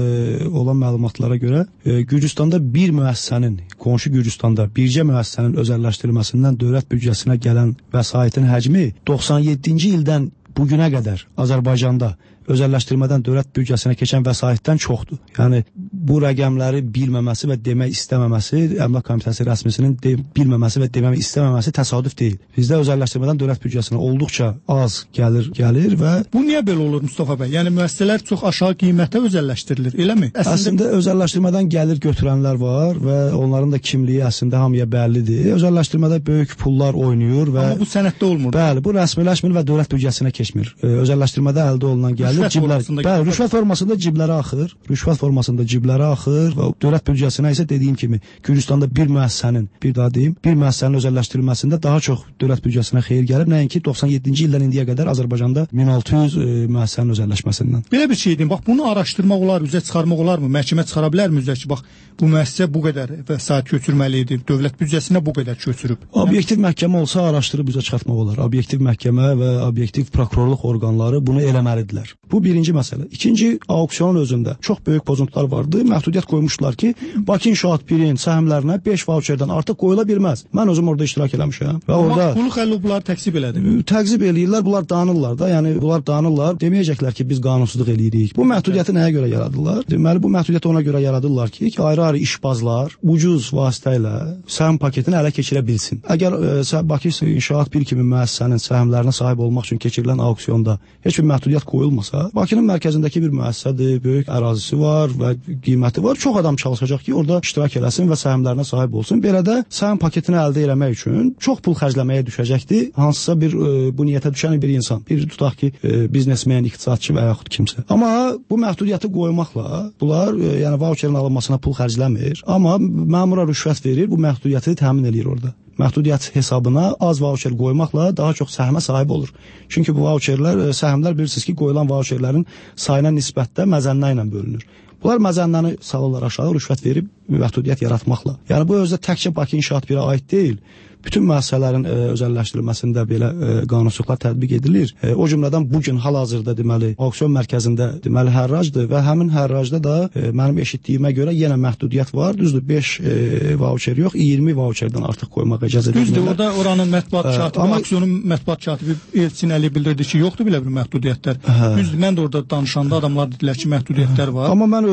olan məlumatlara görə Gürcüstanda bir müəssisənin, qonşu Gürcüstanda bircə müəssisənin özəlləşdirilməsindən dövlət büdcəsinə gələn vəsaitin həcmi 97-ci ildən bu günə qədər Azərbaycanda özəlləşdirmədən dövlət büdcəsinə keçən vəsaitdən çoxdur. Yəni bu rəqəmləri bilməməsi və demək istəməməsi, Əmlak Komitəsi rəsmisinin bilməməsi və demək istəməməsi təsadüf deyil. Bizdə özəlləşdirmədən dövlət büdcəsinə olduqca az gəlir və bu niyə belə olur Mustafa bəy? Yəni müəssisələr çox aşağı qiymətə özəlləşdirilir, eləmi? Əslində özəlləşdirmədən gəlir götürənlər var və onların da kimliyi əslində hamıya bəllidir. Özəlləşdirmədə böyük pullar oynayır və amma bu sənəddə olmur. Bəli, bu rəsmiləşmir və dövlət büdcəsinə keçmir. Özəlləşdirmədə əldə olunan gəlir rüşvət formasında ciblərə axır. Rüşvət formasında ciblərə axır və dövlət büdcəsinə isə dediyim kimi Gürcüstanda bir müəssisənin, bir müəssisənin özəlləşdirilməsində daha çox dövlət büdcəsinə xeyir gəlib, nəinki 97-ci ildən indiyə qədər Azərbaycanda 1600 müəssisənin özəlləşməsindən. Belə bir şey deyim, bax bunu araşdırmaq olar, üzə çıxarmaq olarmı? Məhkəmə çıxara bilərmi üzə ki, bax bu müəssisə bu qədər vəsait köçürməli idi, dövlət büdcəsinə bu qədər köçürüb. Obyektiv məhkəmə olsa araşdırıb üzə çıxartmaq olar. Obyektiv məhkəmə və obyektiv prokurorluq orqanları bunu eləməlidirlər. Bu birinci məsələ. İkinci, auksionun özündə çox böyük pozuntular vardı. Məhdudiyyət qoymuşlar ki, Bakı İnşaat Birinin səhmlərinə 5 vauçerdən artıq qoyula bilməz. Mən özüm orada iştirak eləmişəm. Və orada Qulluq əlli bunları təksib elədi. Təksib eləyirlər, bunlar danırlar da. Yəni bunlar danırlar. Deməyəcəklər ki, biz qanunsuzluq eləyirik. Bu məhdudiyyəti nəyə görə yaradırlar? Deməli bu məhdudiyyəti ona görə yaradırlar ki, ayrı-ayrı işbazlar ucuz vasitə ilə səhm paketini ələ keçirə bilsin. Əgər Bakı İnşaat Bir kimi müəssisənin səhmlərinə sahib olmaq üçün keçirilən auksionda heç bir məhdudiyyət qoyulmasa, Bakının mərkəzindəki bir müəssisədir, böyük ərazisi var və qiyməti var. Çox adam çalışacaq ki, orada iştirak eləsin və səhmlərinə sahib olsun. Belə də səhm paketini əldə etmək üçün çox pul xərcləməyə düşəcəkdir. Hansısa bir bu niyyətə düşən bir insan, bir tutaq ki, biznesmen, iqtisadçı və yaxud kimsə. Amma bu məhdudiyyəti qoymaqla bunlar, yəni vauçerin alınmasına pul xərcləmir, amma məmura rüşvət verir, bu məhdudiyyəti təmin eləyir orada. Məhdudiyyət hesabına az vauçer qoymaqla daha çox səhmə sahib olur. Çünki bu vauçerlər, səhmlər bilirsiniz ki, qoyulan vauçerlərin sayına nisbətdə məzənnə ilə bölünür. Bunlar məzənnəni salırlar aşağı, rüşvət verib məhdudiyyət yaratmaqla. Yəni bu özdə təkcə Bakı İnşaat Birə aid deyil. Bütün müəssisələrin özəlləşdirilməsində belə qanunsuzluqlar tətbiq edilir. O cümlədən bu gün hal-hazırda deməli auksion mərkəzində deməli hərracdır və həmin hərracda da mənim eşitdiyimə görə yenə məhdudiyyət var. Düzdür, 5 vauçer yox, 20 vauçerdən artıq qoymağa icazə verilmir. Düzdür, orada oranın mətbuat katibi, auksionun mətbuat katibi Elçin Əli bildirdi ki, yoxdur belə bir məhdudiyyətlər. Düzdür, mən də orada danışanda adamlar dedilər ki, məhdudiyyətlər var. Amma mən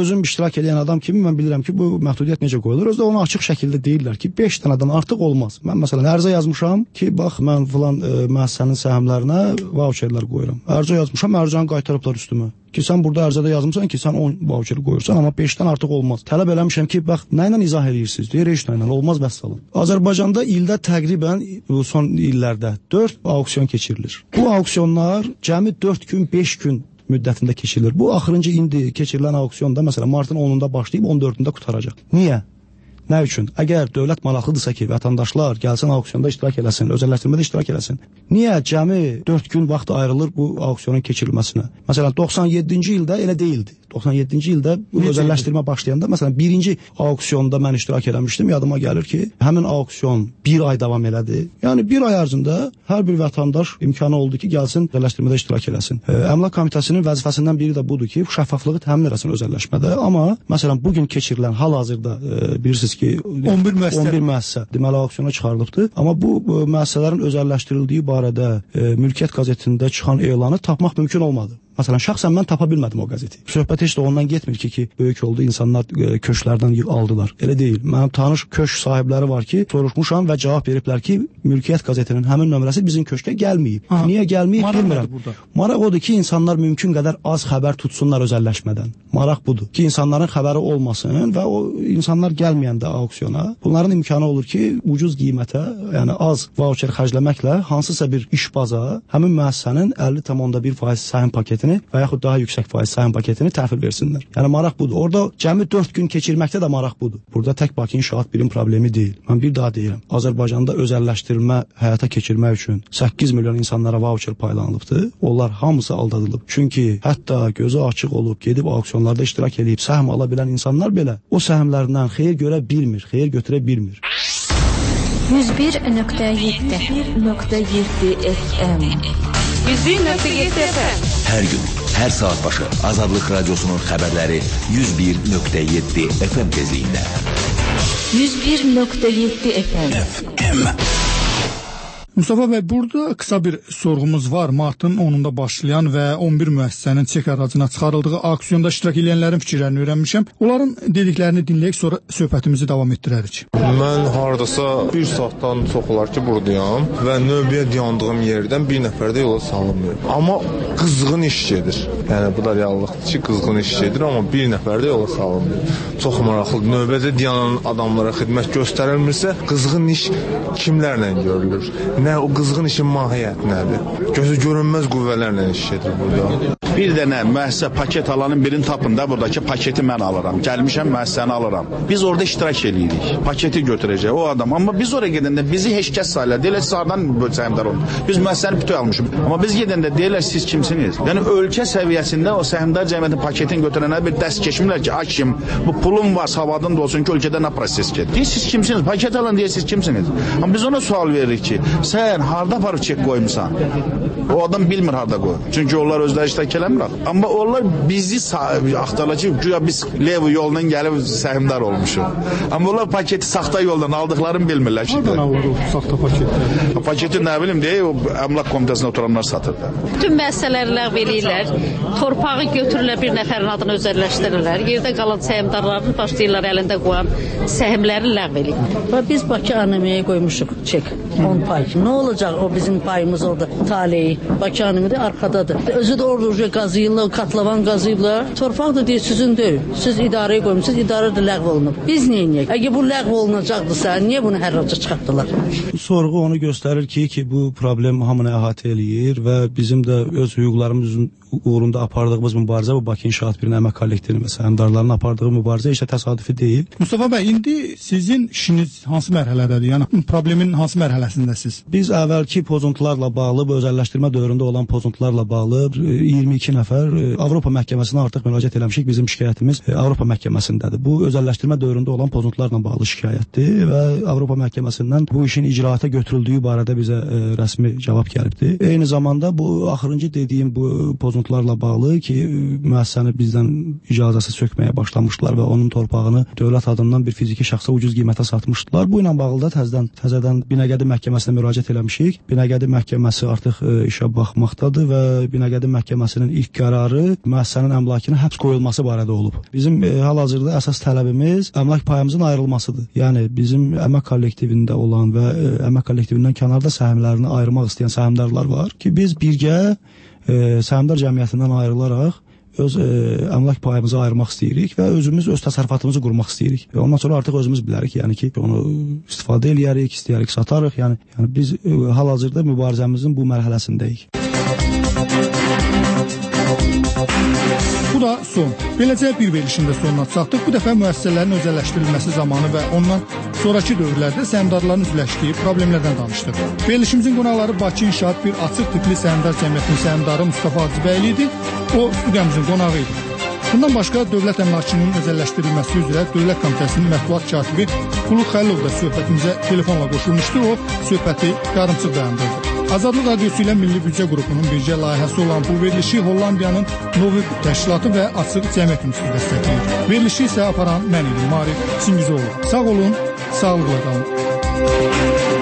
özüm iştirak edən adam kimi mən bilirəm ki, bu məhdudiyyət necə qoyulur. Özdə onu açıq şəkildə deyirlər ki, 5 dənədən artıq olmaz. Mən məsələn ərizə yazmışam ki, bax mən filan müəssisənin səhmlərinə voucherlər qoyuram. Ərizə yazmışam, ərizəni qaytarıblar üstümə. Ki sən burada ərizədə yazmısan ki, sən 10 voucher qoyursan, amma 5-dən artıq olmaz. Tələb eləmişəm ki, bax, nə ilə izah edirsiniz? Deyir, heç nə ilə, olmaz vəssalam. Azərbaycanda ildə təqribən son illərdə 4 auksiyon keçirilir. Bu auksiyonlar cəmi 4 gün, 5 gün müddətində keçirilir. Bu axırıncı indi keçirilən auksiyonda məsələn martın 10-unda başlayıb 14-də qutaracaq. Niyə? Nə üçün? Əgər dövlət maraqlıdırsa ki, vətəndaşlar gəlsin auksiyonda iştirak eləsin, özəlləşdirmədə iştirak eləsin. Niyə cəmi 4 gün vaxt ayrılır bu auksiyonun keçirilməsinə? Məsələn 97-ci ildə elə deyildi. 97-ci ildə bu özəlləşdirmə başlayanda məsələn birinci auksiyonda mən iştirak eləmişdim. Yadıma gəlir ki, həmin auksiyon 1 ay davam elədi. Yəni 1 ay ərzində hər bir vətəndaş imkanı oldu ki, gəlsin özəlləşdirmədə iştirak eləsin. Əmlak Komitəsinin vəzifəsindən biri də budur ki, şəffaflığı təmin eləsin özəlləşmədə. Amma məsələn bugün keçirilən hal-hazırda bilirsiniz ki, 11 müəssisə deməli auksiyona çıxarılıbdı. Amma bu müəssisələrin özəlləşdirildiyi barədə Mülkiyyət qəzetində çıxan elanı tapmaq mümkün olmadı. Məsələn, şəxsən mən tapa bilmədim o qəzeti. Söhbət heç də ondan getmir ki, böyük oldu, insanlar köşklərdən aldılar. Elə deyil. Mənim tanış köşk sahibləri var ki, soruşmuşam və cavab veriblər ki, Mülkiyyət qəzetinin həmin nömrəsi bizim köşkə gəlməyib. Niyə gəlməyib, bilmirəm. Maraq odur ki, insanlar mümkün qədər az xəbər tutsunlar özəlləşmədən. Maraq budur ki, insanların xəbəri olmasın və o insanlar gəlməyəndə auksiyona, bunların imkanı olur ki, ucuz qiymətə, yəni az voucher xərcləməklə hansısa bir işbaza həmin müəssisənin 50,1% səhim paketini və yaxud daha yüksək faiz səhim paketini təhvil versinlər. Yəni maraq budur. Orada cəmi 4 gün keçirməkdə də maraq budur. Burada tək Bakı İnşaat Birim problemi deyil. Mən bir daha deyirəm. Azərbaycanda özəlləşdirmə həyata keçirmək üçün 8 milyon insanlara voucher paylanılıbdır. Onlar hamısı aldadılıb. Çünki hətta gözü açıq olub, gedib auksiyonlarda iştirak edib səhm ala bilən insanlar belə o səhmlərindən xeyir görə bilmir, xeyir götürə bilmir. 101.7 FM 101.7 FM. Hər gün, hər saat başı Azadlıq Radiosunun xəbərləri 101.7 FM tezliyində. 101.7 FM. Mustafa bəy, burada qısa bir sorğumuz var. Martın 10-unda başlayan və 11 müəssisənin çek əracına çıxarıldığı auksiyonda iştirak edənlərin fikirlərini öyrənmişəm. Onların dediklərini dinləyək, sonra söhbətimizi davam etdirərik. Mən hardasa 1 saatdan çox olar ki, buradayam və növbəyə dayandığım yerdən bir nəfər də yola salınmır. Amma qızğın iş gedir. Yəni bu da reallıqdır ki, qızğın iş gedir, amma bir nəfər də yola salınmır. Çox maraqlıdır. Növbədə dayanan adamlara xidmət göstərilmirsə, qızğın iş kimlərlə görülür? Nə o qızğın işin mahiyyəti nədir? Gözü görünməz qüvvələrlə iş gedir burada. Bir dənə müəssisə paket alanın birini tapın da, buradakı paketi mən alıram. Gəlmişəm müəssisəni alıram. Biz orada iştirak edirik. Paketi götürəcək o adam. Amma biz oraya gedəndə bizi heç kəs sayırlar. Deyirlər siz hardan səhmdar olun. Biz müəssisəni bütöv almışıq. Amma biz gedəndə deyirlər siz kimsiniz? Yəni ölkə səviyyəsində o səhmdar cəmiyyətin paketini götürənə bir dəst keçmirlər ki, ay kim, bu pulum var, savadın da olsun ki, ölkədə nə proses gedir. Deyir siz kimsiniz? Paket alın deyə siz kimsiniz? Amma biz ona sual veririk ki, sən harda aparıb çek qoymusan? O adam bilmir harda qoy. Çünki onlar özləri iştirak eləmir. Amma onlar bizi axtarırlar ki, güya biz lev yolundan gəlib səhmdar olmuşuq. Amma onlar paketi saxta yoldan aldıqlarını bilmirlər. Hardan alır o saxta paketləri? Paketi nə bilim deyə, o əmlak komitəsində oturanlar satır. Bütün müəssisələri ləğv eləyirlər. Torpağı götürürlər, bir nəfərin adını özəlləşdirirlər. Yerdə qalan səhmdarlarını başlayırlar əlində qoyan səhmləri ləğv eləyirlər. Biz Bakı Anemiyə qoymuşuq çek 10 pay. Nə olacaq o bizim payımız orada? Taleyi. Bakı Anemi də arxadadır. Özü də orada qazıyırlar, katlavan qazıyırlar. Torpaq da deyir sizin deyil. Siz idarəyə qoymusunuz, idarə də ləğv olunub. Biz neyiniyək? Əgər bu ləğv olunacaqdırsa, niyə bunu hərraca çıxartdılar? Sorğu onu göstərir ki, bu problem hamını əhatə eləyir və bizim də öz hüquqlarımızın uğrunda apardığımız mübarizə bu Bakı İnşaat Birinin əmək kollektivinin və səhmdarların apardığı mübarizə heç də təsadüfi deyil. Mustafa bəy, indi sizin işiniz hansı mərhələdədir? Yəni problemin hansı mərhələsindəsiz? Biz əvvəlki pozuntularla bağlı, bu özəlləşdirmə dövründə olan pozuntularla bağlı 22 nəfər Avropa məhkəməsinə artıq müraciət eləmişik. Bizim şikayətimiz Avropa məhkəməsindədir. Bu özəlləşdirmə dövründə olan pozuntularla bağlı şikayətdir və Avropa məhkəməsindən bu işin icraata götürüldüyü barədə bizə rəsmi cavab gəlibdir. Eyni zamanda bu axırıncı dediyim bu pozuntularla bağlı ki, müəssisəni bizdən icazəsi sökməyə başlamışdılar və onun torpağını dövlət adından bir fiziki şəxsə ucuz qiymətə satmışdılar. Bu ilə bağlı da təzədən Binəqədi məhkəməsinə müraciət eləmişik. Binəqədi məhkəməsi artıq işə baxmaqdadır və Binəqədi məhkəməsinin ilk qərarı müəssisənin əmlakına həbs qoyulması barədə olub. Bizim hal-hazırda əsas tələbimiz əmlak payımızın ayrılmasıdır. Yəni bizim əmək kollektivində olan və əmək kollektivindən kənarda səhmlərini ayırmaq istəyən səhmdarlar var ki, biz birgə səhmdar cəmiyyətindən ayrılaraq öz əmlak payımızı ayırmaq istəyirik və özümüz öz təsərrüfatımızı qurmaq istəyirik. Və ondan sonra artıq özümüz bilərik, yəni ki, onu istifadə eləyərik, istəyərik satarıq. Yəni biz hal-hazırda mübarizəmizin bu mərhələsindəyik. Bu da son. Beləcə bir verilişin də sonuna çatdıq. Bu dəfə müəssisələrin özəlləşdirilməsi zamanı və ondan sonrakı dövrlərdə səhmdarların üzləşdiyi problemlərdən danışdıq. Verilişimizin qonaqları Bakı İnşaat bir açıq tipli səhmdar cəmiyyətinin səhmdarı Mustafa Hacıbəyli idi. O studiyamızın qonağı idi. Bundan başqa dövlət əmlakının özəlləşdirilməsi üzrə Dövlət Komitəsinin mətbuat katibi Xuluq Xəlilov da söhbətimizə telefonla qoşulmuşdu. O söhbəti yarımçıq dayandırdı. Azadlıq Radiosu ilə Milli Büdcə Qrupunun birgə layihəsi olan bu verilişi Hollandiyanın Novib təşkilatı və Açıq Cəmiyyət Institutu dəstəkləyir. Verilişi isə aparan mən idim, Marif Çingizoğlu. Sağ olun, sağlıqla qalın.